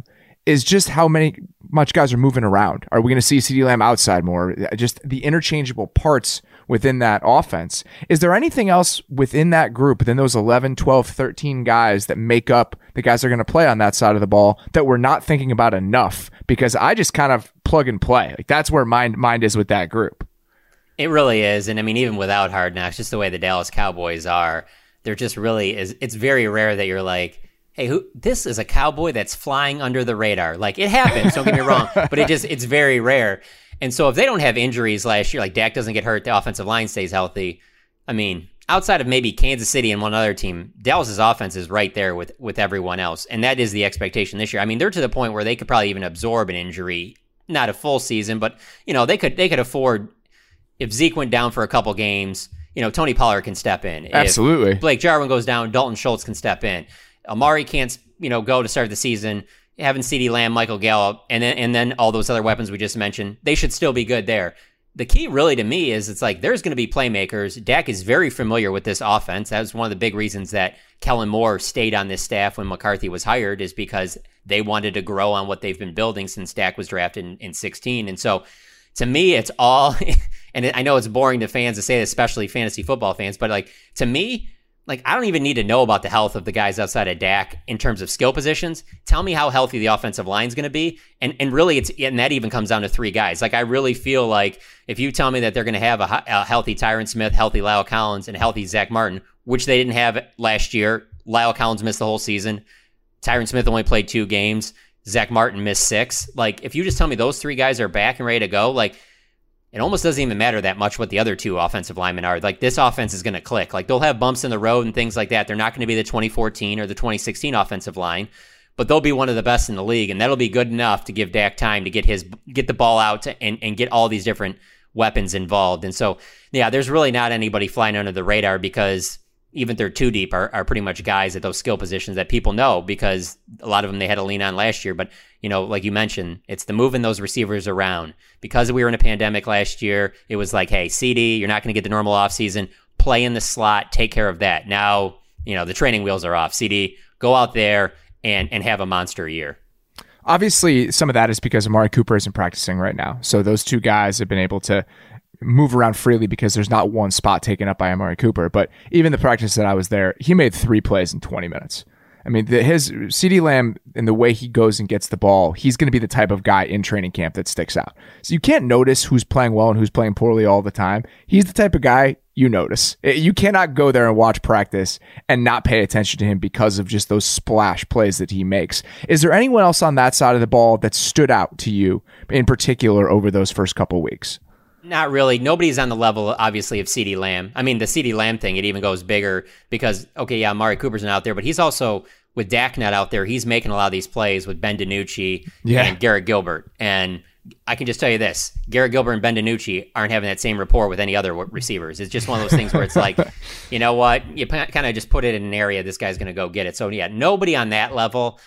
is just how much guys are moving around. Are we going to see CeeDee Lamb outside more? Just the interchangeable parts within that offense. Is there anything else within that group, within those 11, 12, 13 guys that make up the guys that are going to play on that side of the ball that we're not thinking about enough? Because I just kind of plug and play. Like that's where mind is with that group. It really is. And I mean, even without Hard Knocks, just the way the Dallas Cowboys are, there just really is. It's very rare that you're like, hey, this is a Cowboy that's flying under the radar. Like, it happens, don't get me wrong, but it's very rare. And so if they don't have injuries last year, like Dak doesn't get hurt, the offensive line stays healthy. I mean, outside of maybe Kansas City and one other team, Dallas's offense is right there with everyone else. And that is the expectation this year. I mean, they're to the point where they could probably even absorb an injury, not a full season, but, they could afford, if Zeke went down for a couple games, Tony Pollard can step in. Absolutely. If Blake Jarwin goes down, Dalton Schultz can step in. Amari can't, go to start the season. Having CeeDee Lamb, Michael Gallup, and then all those other weapons we just mentioned, they should still be good there. The key really to me is it's like there's going to be playmakers. Dak is very familiar with this offense. That was one of the big reasons that Kellen Moore stayed on this staff when McCarthy was hired, is because they wanted to grow on what they've been building since Dak was drafted in 2016. And so to me, it's all, and I know it's boring to fans to say this, especially fantasy football fans, but like to me, like, I don't even need to know about the health of the guys outside of Dak in terms of skill positions. Tell me how healthy the offensive line is going to be. And really, and that even comes down to 3 guys. Like, I really feel like if you tell me that they're going to have a healthy Tyron Smith, healthy Lyle Collins, and a healthy Zach Martin, which they didn't have last year. Lyle Collins missed the whole season. Tyron Smith only played 2 games. Zach Martin missed 6. Like, if you just tell me those 3 guys are back and ready to go, like, it almost doesn't even matter that much what the other 2 offensive linemen are. Like, this offense is going to click. Like, they'll have bumps in the road and things like that. They're not going to be the 2014 or the 2016 offensive line, but they'll be one of the best in the league, and that'll be good enough to give Dak time to get the ball out and get all these different weapons involved. And so, yeah, there's really not anybody flying under the radar, because even if they're 2 deep are pretty much guys at those skill positions that people know, because a lot of them they had to lean on last year. But, like you mentioned, it's the moving those receivers around. Because we were in a pandemic last year, it was like, hey, CD, you're not going to get the normal offseason. Play in the slot, take care of that. Now, the training wheels are off. CD, go out there and have a monster year. Obviously, some of that is because Amari Cooper isn't practicing right now. So those 2 guys have been able to move around freely because there's not one spot taken up by Amari Cooper. But even the practice that I was there, he made 3 plays in 20 minutes. I mean, his CeeDee Lamb and the way he goes and gets the ball, he's going to be the type of guy in training camp that sticks out. So you can't notice who's playing well and who's playing poorly all the time. He's the type of guy you notice. You cannot go there and watch practice and not pay attention to him because of just those splash plays that he makes. Is there anyone else on that side of the ball that stood out to you in particular over those first couple weeks? Not really. Nobody's on the level, obviously, of CeeDee Lamb. I mean, the CeeDee Lamb thing, it even goes bigger because, okay, yeah, Amari Cooper's not out there, but he's also, with Dak not out there, he's making a lot of these plays with Ben DiNucci and Garrett Gilbert. And I can just tell you this, Garrett Gilbert and Ben DiNucci aren't having that same rapport with any other receivers. It's just one of those things where it's like, you know what? You kind of just put it in an area, this guy's going to go get it. So, yeah, nobody on that level.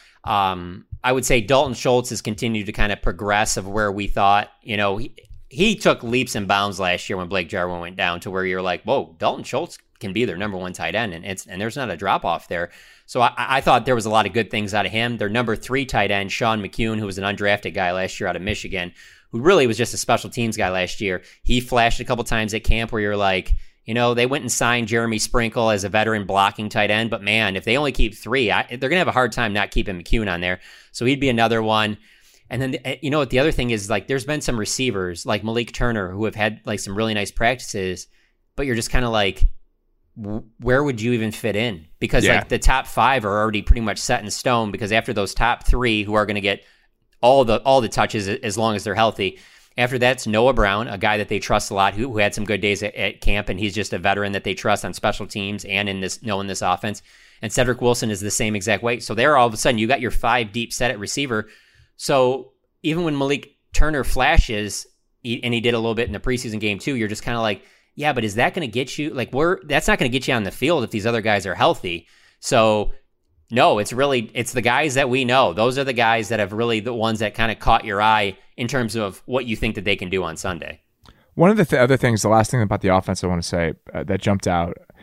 I would say Dalton Schultz has continued to kind of progress of where we thought, he took leaps and bounds last year when Blake Jarwin went down to where you're like, whoa, Dalton Schultz can be their number 1 tight end, and there's not a drop off there. So I thought there was a lot of good things out of him. Their number 3 tight end, Sean McCune, who was an undrafted guy last year out of Michigan, who really was just a special teams guy last year. He flashed a couple times at camp where you're like, they went and signed Jeremy Sprinkle as a veteran blocking tight end, but man, if they only keep 3, they're going to have a hard time not keeping McCune on there. So he'd be another one. And then, what the other thing is, like, there's been some receivers like Malik Turner who have had like some really nice practices, but you're just kind of like, where would you even fit in? Because like the top 5 are already pretty much set in stone, because after those top 3 who are going to get all the touches as long as they're healthy, after that's Noah Brown, a guy that they trust a lot, who had some good days at camp, and he's just a veteran that they trust on special teams and in this offense. And Cedric Wilson is the same exact way. So there, all of a sudden, you got your 5 deep set at receiver. So even when Malik Turner flashes, and he did a little bit in the preseason game too, you're just kind of like, yeah, but is that going to get you? Like, that's not going to get you on the field if these other guys are healthy. So no, it's the guys that we know. Those are the guys that have really the ones that kind of caught your eye in terms of what you think that they can do on Sunday. One of the other things, the last thing about the offense I want to say that jumped out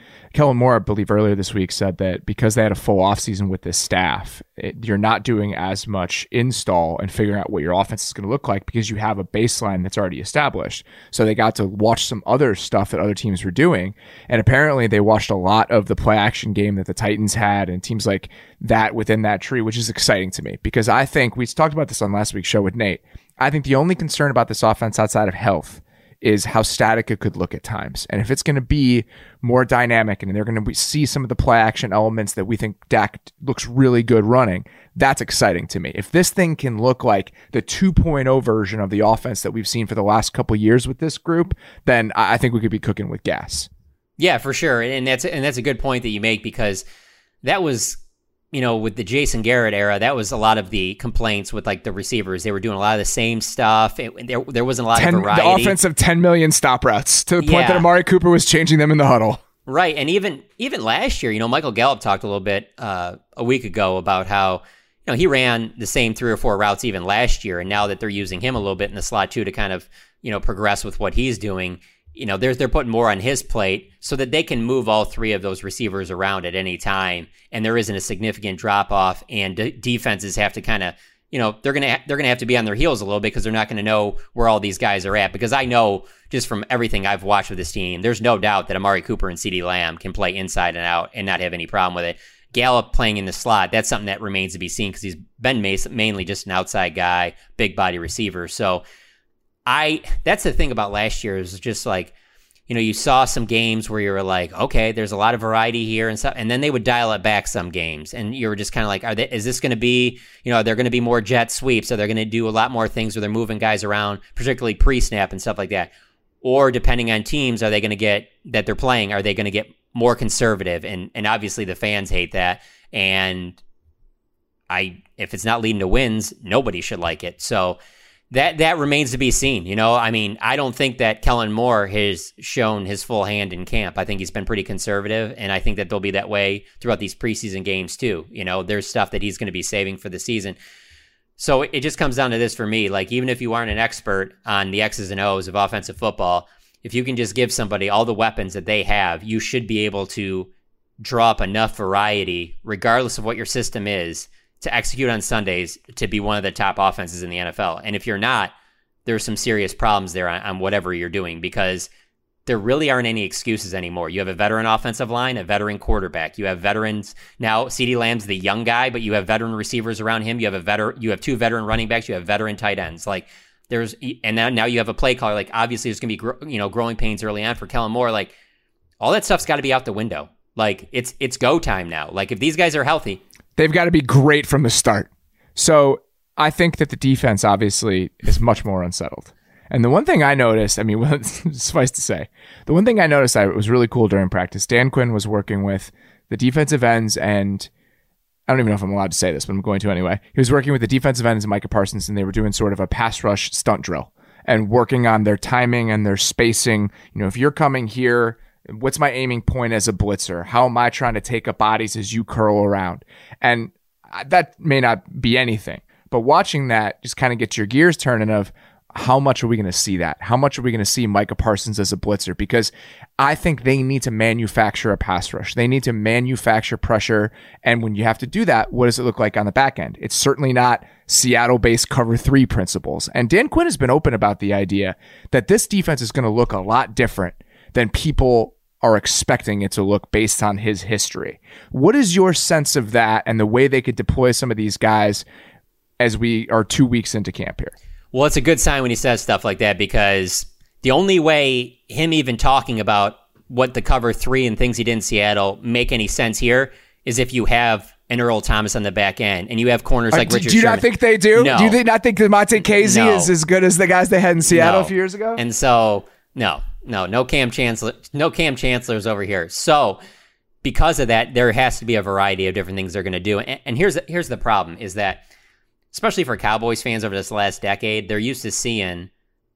Kellen Moore, I believe earlier this week, said that because they had a full offseason with this staff, you're not doing as much install and figuring out what your offense is going to look like because you have a baseline that's already established. So they got to watch some other stuff that other teams were doing. And apparently they watched a lot of the play action game that the Titans had and teams like that within that tree, which is exciting to me because I think we talked about this on last week's show with Nate. I think the only concern about this offense outside of health is how static it could look at times. And if it's going to be more dynamic and they're going to see some of the play action elements that we think Dak looks really good running, that's exciting to me. If this thing can look like the 2.0 version of the offense that we've seen for the last couple years with this group, then I think we could be cooking with gas. Yeah, for sure. And that's a good point that you make because that was, with the Jason Garrett era, that was a lot of the complaints with like the receivers. They were doing a lot of the same stuff. There wasn't a lot of variety. The offense of 10 million stop routes to the point that Amari Cooper was changing them in the huddle. Right. And even last year, Michael Gallup talked a little bit a week ago about how, he ran the same 3 or 4 routes even last year. And now that they're using him a little bit in the slot too to kind of, progress with what he's doing, they're putting more on his plate so that they can move all 3 of those receivers around at any time, and there isn't a significant drop off. And defenses have to kind of, they're gonna have to be on their heels a little bit because they're not going to know where all these guys are at. Because I know just from everything I've watched with this team, there's no doubt that Amari Cooper and CeeDee Lamb can play inside and out and not have any problem with it. Gallup playing in the slot, that's something that remains to be seen because he's been mainly just an outside guy, big body receiver. So that's the thing about last year is just like, you saw some games where you were like, okay, there's a lot of variety here and stuff. And then they would dial it back some games. And you were just kind of like, is this going to be, are there going to be more jet sweeps? Are they going to do a lot more things where they're moving guys around, particularly pre-snap and stuff like that? Or depending on teams, are they going to get that they're playing? Are they going to get more conservative? And obviously the fans hate that. And if it's not leading to wins, nobody should like it. So that remains to be seen. I don't think that Kellen Moore has shown his full hand in camp. I think he's been pretty conservative, and I think that they'll be that way throughout these preseason games too. There's stuff that he's going to be saving for the season. So it just comes down to this for me. Like, even if you aren't an expert on the X's and O's of offensive football, if you can just give somebody all the weapons that they have, you should be able to draw up enough variety, regardless of what your system is, to execute on Sundays to be one of the top offenses in the NFL. And if you're not, there's some serious problems there on whatever you're doing because there really aren't any excuses anymore. You have a veteran offensive line, a veteran quarterback. You have veterans. Now, CeeDee Lamb's the young guy, but you have veteran receivers around him. You have 2 veteran running backs. You have veteran tight ends. Like, and now you have a play caller. Like, obviously there's going to be, growing pains early on for Kellen Moore. Like, all that stuff's got to be out the window. Like, it's go time now. Like, if these guys are healthy, they've got to be great from the start. So I think that the defense obviously is much more unsettled. And the one thing I noticed, suffice to say, the one thing I noticed that was really cool during practice, Dan Quinn was working with the defensive ends, and I don't even know if I'm allowed to say this, but I'm going to anyway. He was working with the defensive ends and Micah Parsons, and they were doing sort of a pass rush stunt drill and working on their timing and their spacing. If you're coming here, what's my aiming point as a blitzer? How am I trying to take up bodies as you curl around? And that may not be anything, but watching that just kind of gets your gears turning of how much are we going to see that? How much are we going to see Micah Parsons as a blitzer? Because I think they need to manufacture a pass rush. They need to manufacture pressure. And when you have to do that, what does it look like on the back end? It's certainly not Seattle-based cover 3 principles. And Dan Quinn has been open about the idea that this defense is going to look a lot different than people are expecting it to look based on his history. What is your sense of that and the way they could deploy some of these guys as we are 2 weeks into camp here? Well, it's a good sign when he says stuff like that because the only way him even talking about what the cover 3 and things he did in Seattle make any sense here is if you have an Earl Thomas on the back end and you have corners like Richard Sherman. Do you not think they do? No. Do you not think Monte Casey is as good as the guys they had in Seattle a few years ago? And so, no Cam Chancellors over here. So because of that, there has to be a variety of different things they're going to do. And here's the problem is that, especially for Cowboys fans over this last decade, they're used to seeing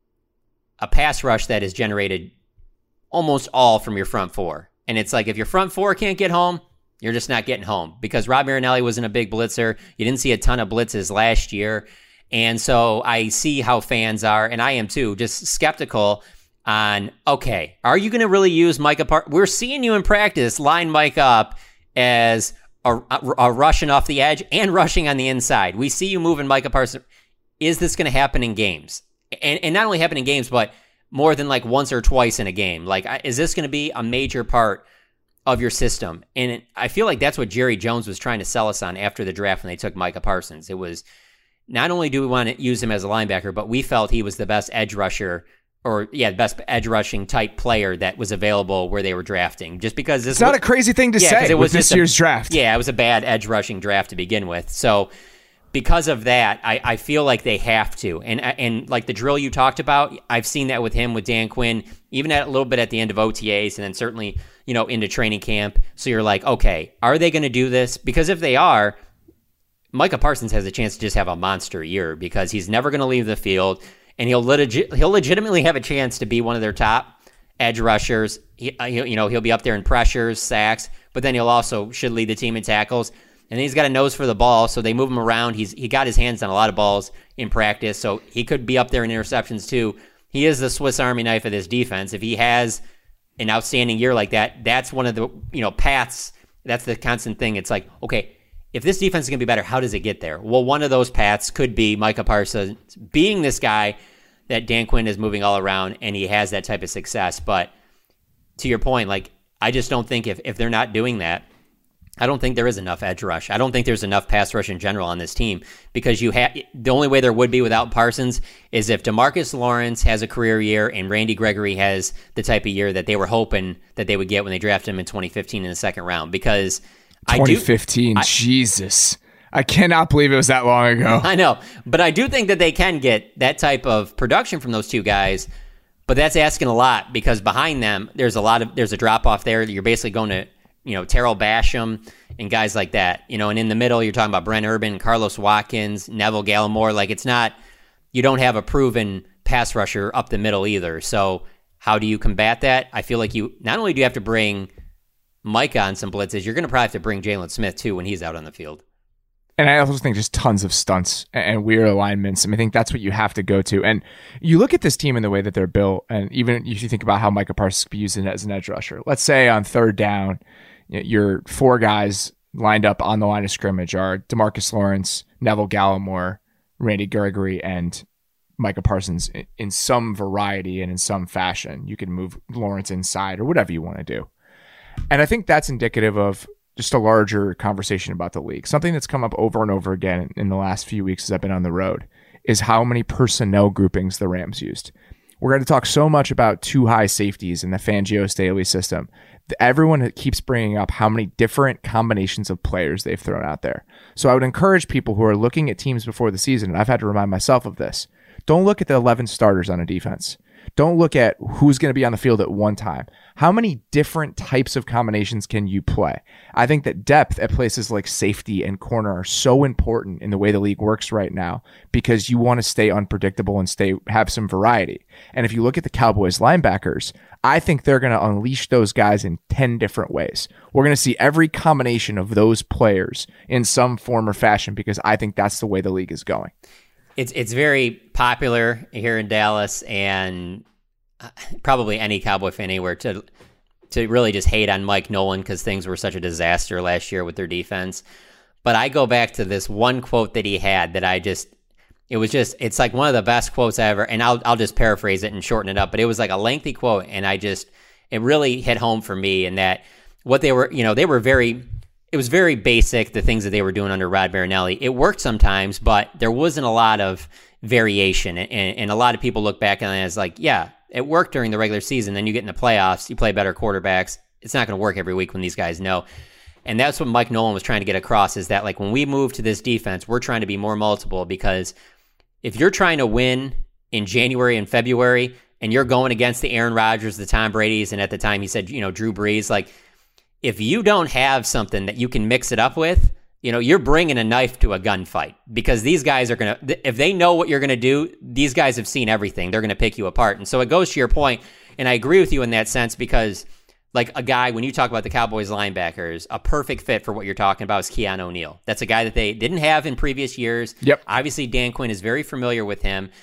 a pass rush that is generated almost all from your front 4. And it's like, if your front 4 can't get home, you're just not getting home because Rob Marinelli wasn't a big blitzer. You didn't see a ton of blitzes last year. And so I see how fans are, and I am too, just skeptical on, okay, are you going to really use Micah Parsons? We're seeing you in practice line Mike up as a rushing off the edge and rushing on the inside. We see you moving Micah Parsons. Is this going to happen in games? And not only happen in games, but more than like once or twice in a game. Like, is this going to be a major part of your system? And I feel like that's what Jerry Jones was trying to sell us on after the draft when they took Micah Parsons. It was, not only do we want to use him as a linebacker, but we felt he was the best edge rusher, the best edge rushing type player that was available where they were drafting. Just because it's not a crazy thing to say with this year's draft. Yeah, it was a bad edge rushing draft to begin with. So because of that, I feel like they have to. And like the drill you talked about, I've seen that with him, with Dan Quinn, even a little bit at the end of OTAs, and then certainly, into training camp. So you're like, okay, are they going to do this? Because if they are, Micah Parsons has a chance to just have a monster year, because he's never going to leave the field, and he'll legitimately have a chance to be one of their top edge rushers. He'll be up there in pressures, sacks, but then he'll also should lead the team in tackles. And then he's got a nose for the ball, so they move him around. He got his hands on a lot of balls in practice, so he could be up there in interceptions too. He is the Swiss Army knife of this defense. If he has an outstanding year like that, that's one of the paths. That's the constant thing. It's like, okay, if this defense is going to be better, how does it get there? Well, one of those paths could be Micah Parsons being this guy that Dan Quinn is moving all around, and he has that type of success. But to your point, like, I just don't think if they're not doing that, I don't think there is enough edge rush. I don't think there's enough pass rush in general on this team, because the only way there would be without Parsons is if DeMarcus Lawrence has a career year and Randy Gregory has the type of year that they were hoping that they would get when they drafted him in 2015 in the second round. Because 2015, Jesus. I cannot believe it was that long ago. I know, but I do think that they can get that type of production from those two guys, but that's asking a lot, because behind them, there's a drop off there. You're basically going to, Terrell Basham and guys like that, and in the middle, you're talking about Brent Urban, Carlos Watkins, Neville Gallimore. Like, it's not, you don't have a proven pass rusher up the middle either. So how do you combat that? I feel like not only do you have to bring Micah on some blitzes, you're going to probably have to bring Jalen Smith too when he's out on the field. And I also think just tons of stunts and weird alignments. I think that's what you have to go to. And you look at this team in the way that they're built, and even if you think about how Micah Parsons could be used as an edge rusher. Let's say on third down, your four guys lined up on the line of scrimmage are DeMarcus Lawrence, Neville Gallimore, Randy Gregory, and Micah Parsons in some variety and in some fashion. You can move Lawrence inside or whatever you want to do. And I think that's indicative of just a larger conversation about the league. Something that's come up over and over again in the last few weeks as I've been on the road is how many personnel groupings the Rams used. We're going to talk so much about two high safeties in the Fangio-Staley system. Everyone keeps bringing up how many different combinations of players they've thrown out there. So I would encourage people who are looking at teams before the season, and I've had to remind myself of this, don't look at the 11 starters on a defense. Don't look at who's going to be on the field at one time. How many different types of combinations can you play? I think that depth at places like safety and corner are so important in the way the league works right now, because you want to stay unpredictable and have some variety. And if you look at the Cowboys linebackers, I think they're going to unleash those guys in 10 different ways. We're going to see every combination of those players in some form or fashion, because I think that's the way the league is going. It's very popular here in Dallas, and probably any Cowboy fan anywhere to really just hate on Mike Nolan because things were such a disaster last year with their defense. But I go back to this one quote that he had that it's like one of the best quotes ever. And I'll just paraphrase it and shorten it up. But it was like a lengthy quote, and it really hit home for me in that what they were, it was very basic, the things that they were doing under Rod Marinelli. It worked sometimes, but there wasn't a lot of variation. And a lot of people look back on it as like, yeah, it worked during the regular season. Then you get in the playoffs, you play better quarterbacks. It's not going to work every week when these guys know. And that's what Mike Nolan was trying to get across, is that like when we move to this defense, we're trying to be more multiple, because if you're trying to win in January and February and you're going against the Aaron Rodgers, the Tom Brady's, and at the time he said, Drew Brees, like if you don't have something that you can mix it up with, you're bringing a knife to a gunfight, because these guys are going to, if they know what you're going to do, these guys have seen everything. They're going to pick you apart. And so it goes to your point, and I agree with you in that sense, because like a guy, when you talk about the Cowboys linebackers, a perfect fit for what you're talking about is Keanu O'Neal. That's a guy that they didn't have in previous years. Yep. Obviously, Dan Quinn is very familiar with him.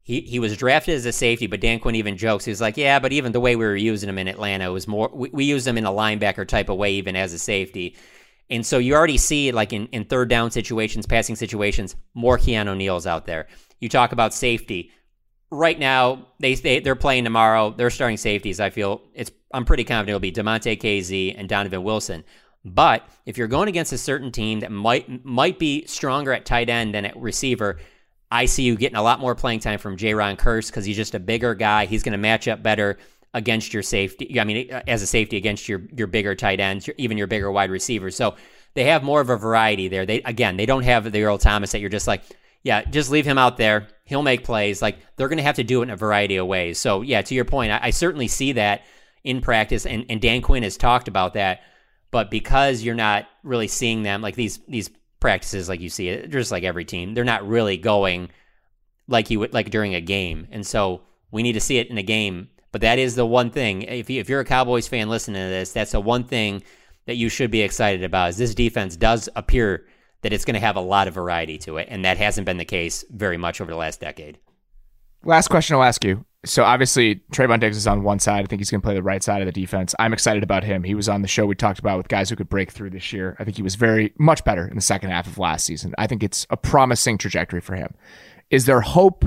he was drafted as a safety, but Dan Quinn even jokes. He was like, yeah, but even the way we were using him in Atlanta was more, we used him in a linebacker type of way, even as a safety. And so you already see, like in third down situations, passing situations, more Keanu Neal's out there. You talk about safety. Right now, they're playing tomorrow. They're starting safeties. I'm pretty confident it'll be DeMonte Casey and Donovan Wilson. But if you're going against a certain team that might be stronger at tight end than at receiver, I see you getting a lot more playing time from Jaron Kearse because he's just a bigger guy. He's going to match up better against your safety. I mean, as a safety against your bigger tight ends, even your bigger wide receivers. So they have more of a variety there. They don't have the Earl Thomas that you're just like, yeah, just leave him out there. He'll make plays. Like, they're going to have to do it in a variety of ways. So yeah, to your point, I certainly see that in practice, and Dan Quinn has talked about that. But because you're not really seeing them, like these practices, like you see it, just like every team, they're not really going like you would like during a game. And so we need to see it in a game. But that is the one thing. If you're a Cowboys fan listening to this, that's the one thing that you should be excited about, is this defense does appear that it's going to have a lot of variety to it. And that hasn't been the case very much over the last decade. Last question I'll ask you. So obviously Trayvon Diggs is on one side. I think he's going to play the right side of the defense. I'm excited about him. He was on the show we talked about with guys who could break through this year. I think he was very much better in the second half of last season. I think it's a promising trajectory for him. Is there hope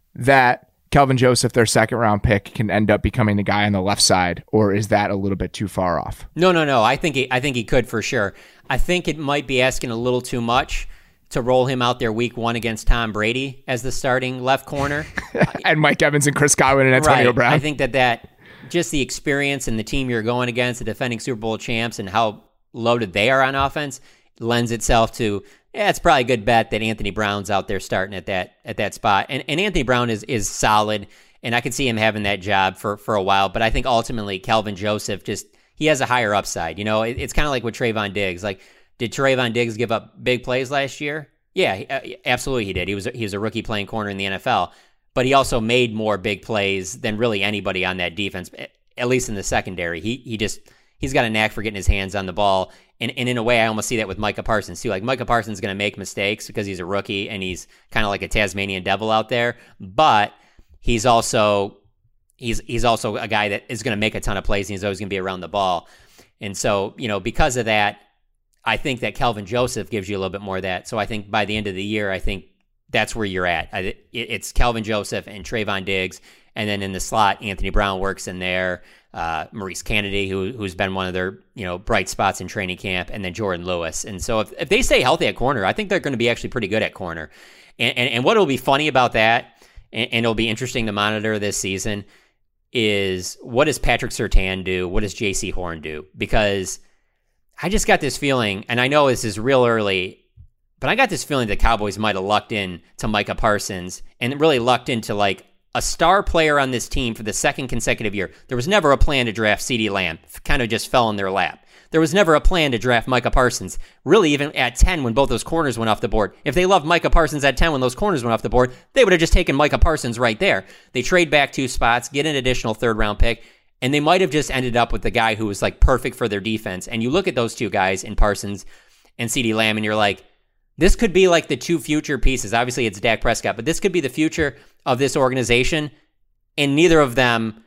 that Kelvin Joseph, their second round pick, can end up becoming the guy on the left side, or is that a little bit too far off? No. I think he could for sure. I think it might be asking a little too much to roll him out there week 1 against Tom Brady as the starting left corner. And Mike Evans and Chris Godwin and Antonio Brown. I think that just the experience and the team you're going against, the defending Super Bowl champs, and how loaded they are on offense, lends itself to, it's probably a good bet that Anthony Brown's out there starting at that spot. And Anthony Brown is solid, and I could see him having that job for a while. But I think ultimately Kelvin Joseph he has a higher upside. You know, it's kind of like with Trayvon Diggs. Like, did Trayvon Diggs give up big plays last year? Yeah, absolutely he did. He was a rookie playing corner in the NFL, but he also made more big plays than really anybody on that defense, at least in the secondary. He's got a knack for getting his hands on the ball, and in a way, I almost see that with Micah Parsons too. Like, Micah Parsons is going to make mistakes because he's a rookie and he's kind of like a Tasmanian devil out there, but he's also a guy that is going to make a ton of plays, and he's always going to be around the ball. And so, because of that, I think that Kelvin Joseph gives you a little bit more of that. So I think by the end of the year, I think that's where you're at. It's Kelvin Joseph and Trayvon Diggs, and then in the slot, Anthony Brown works in there, Maurice Kennedy, who's been one of their bright spots in training camp, and then Jordan Lewis. And so if they stay healthy at corner, I think they're going to be actually pretty good at corner. And what will be funny about that, and it'll be interesting to monitor this season, is what does Patrick Surtain do? What does J.C. Horn do? Because I just got this feeling, and I know this is real early, but I got this feeling the Cowboys might have lucked in to Micah Parsons and really lucked into like a star player on this team for the second consecutive year. There was never a plan to draft CeeDee Lamb. Kind of just fell in their lap. There was never a plan to draft Micah Parsons, really even at 10 when both those corners went off the board. If they loved Micah Parsons at 10 when those corners went off the board, they would have just taken Micah Parsons right there. They trade back 2 spots, get an additional third-round pick, and they might have just ended up with the guy who was like perfect for their defense. And you look at those 2 guys in Parsons and CeeDee Lamb, and you're like, this could be like the 2 future pieces. Obviously, it's Dak Prescott, but this could be the future of this organization. And neither of them,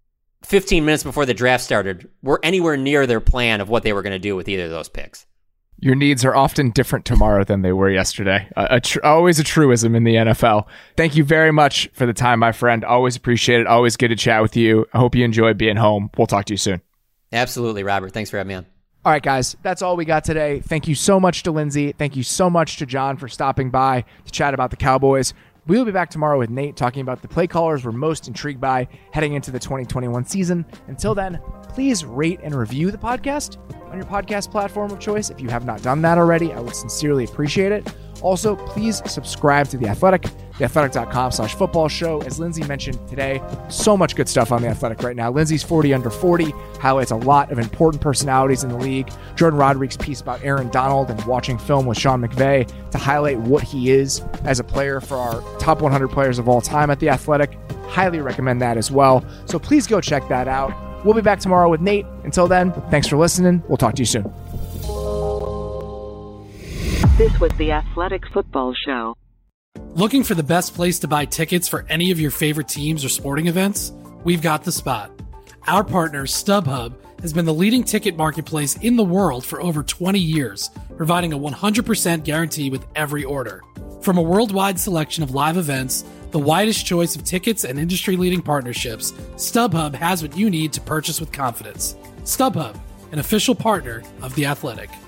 15 minutes before the draft started, were anywhere near their plan of what they were going to do with either of those picks. Your needs are often different tomorrow than they were yesterday. Always a truism in the NFL. Thank you very much for the time, my friend. Always appreciate it. Always good to chat with you. I hope you enjoy being home. We'll talk to you soon. Absolutely, Robert. Thanks for having me on. All right, guys, that's all we got today. Thank you so much to Lindsay. Thank you so much to John for stopping by to chat about the Cowboys. We will be back tomorrow with Nate talking about the play callers we're most intrigued by heading into the 2021 season. Until then, please rate and review the podcast on your podcast platform of choice. If you have not done that already, I would sincerely appreciate it. Also, please subscribe to The Athletic, theathletic.com/football show. As Lindsay mentioned today, so much good stuff on The Athletic right now. Lindsay's 40 Under 40 highlights a lot of important personalities in the league. Jordan Rodriguez's piece about Aaron Donald and watching film with Sean McVay to highlight what he is as a player for our top 100 players of all time at The Athletic. Highly recommend that as well. So please go check that out. We'll be back tomorrow with Nate. Until then, thanks for listening. We'll talk to you soon. This was The Athletic Football Show. Looking for the best place to buy tickets for any of your favorite teams or sporting events? We've got the spot. Our partner, StubHub, has been the leading ticket marketplace in the world for over 20 years, providing a 100% guarantee with every order. From a worldwide selection of live events, the widest choice of tickets and industry-leading partnerships, StubHub has what you need to purchase with confidence. StubHub, an official partner of The Athletic.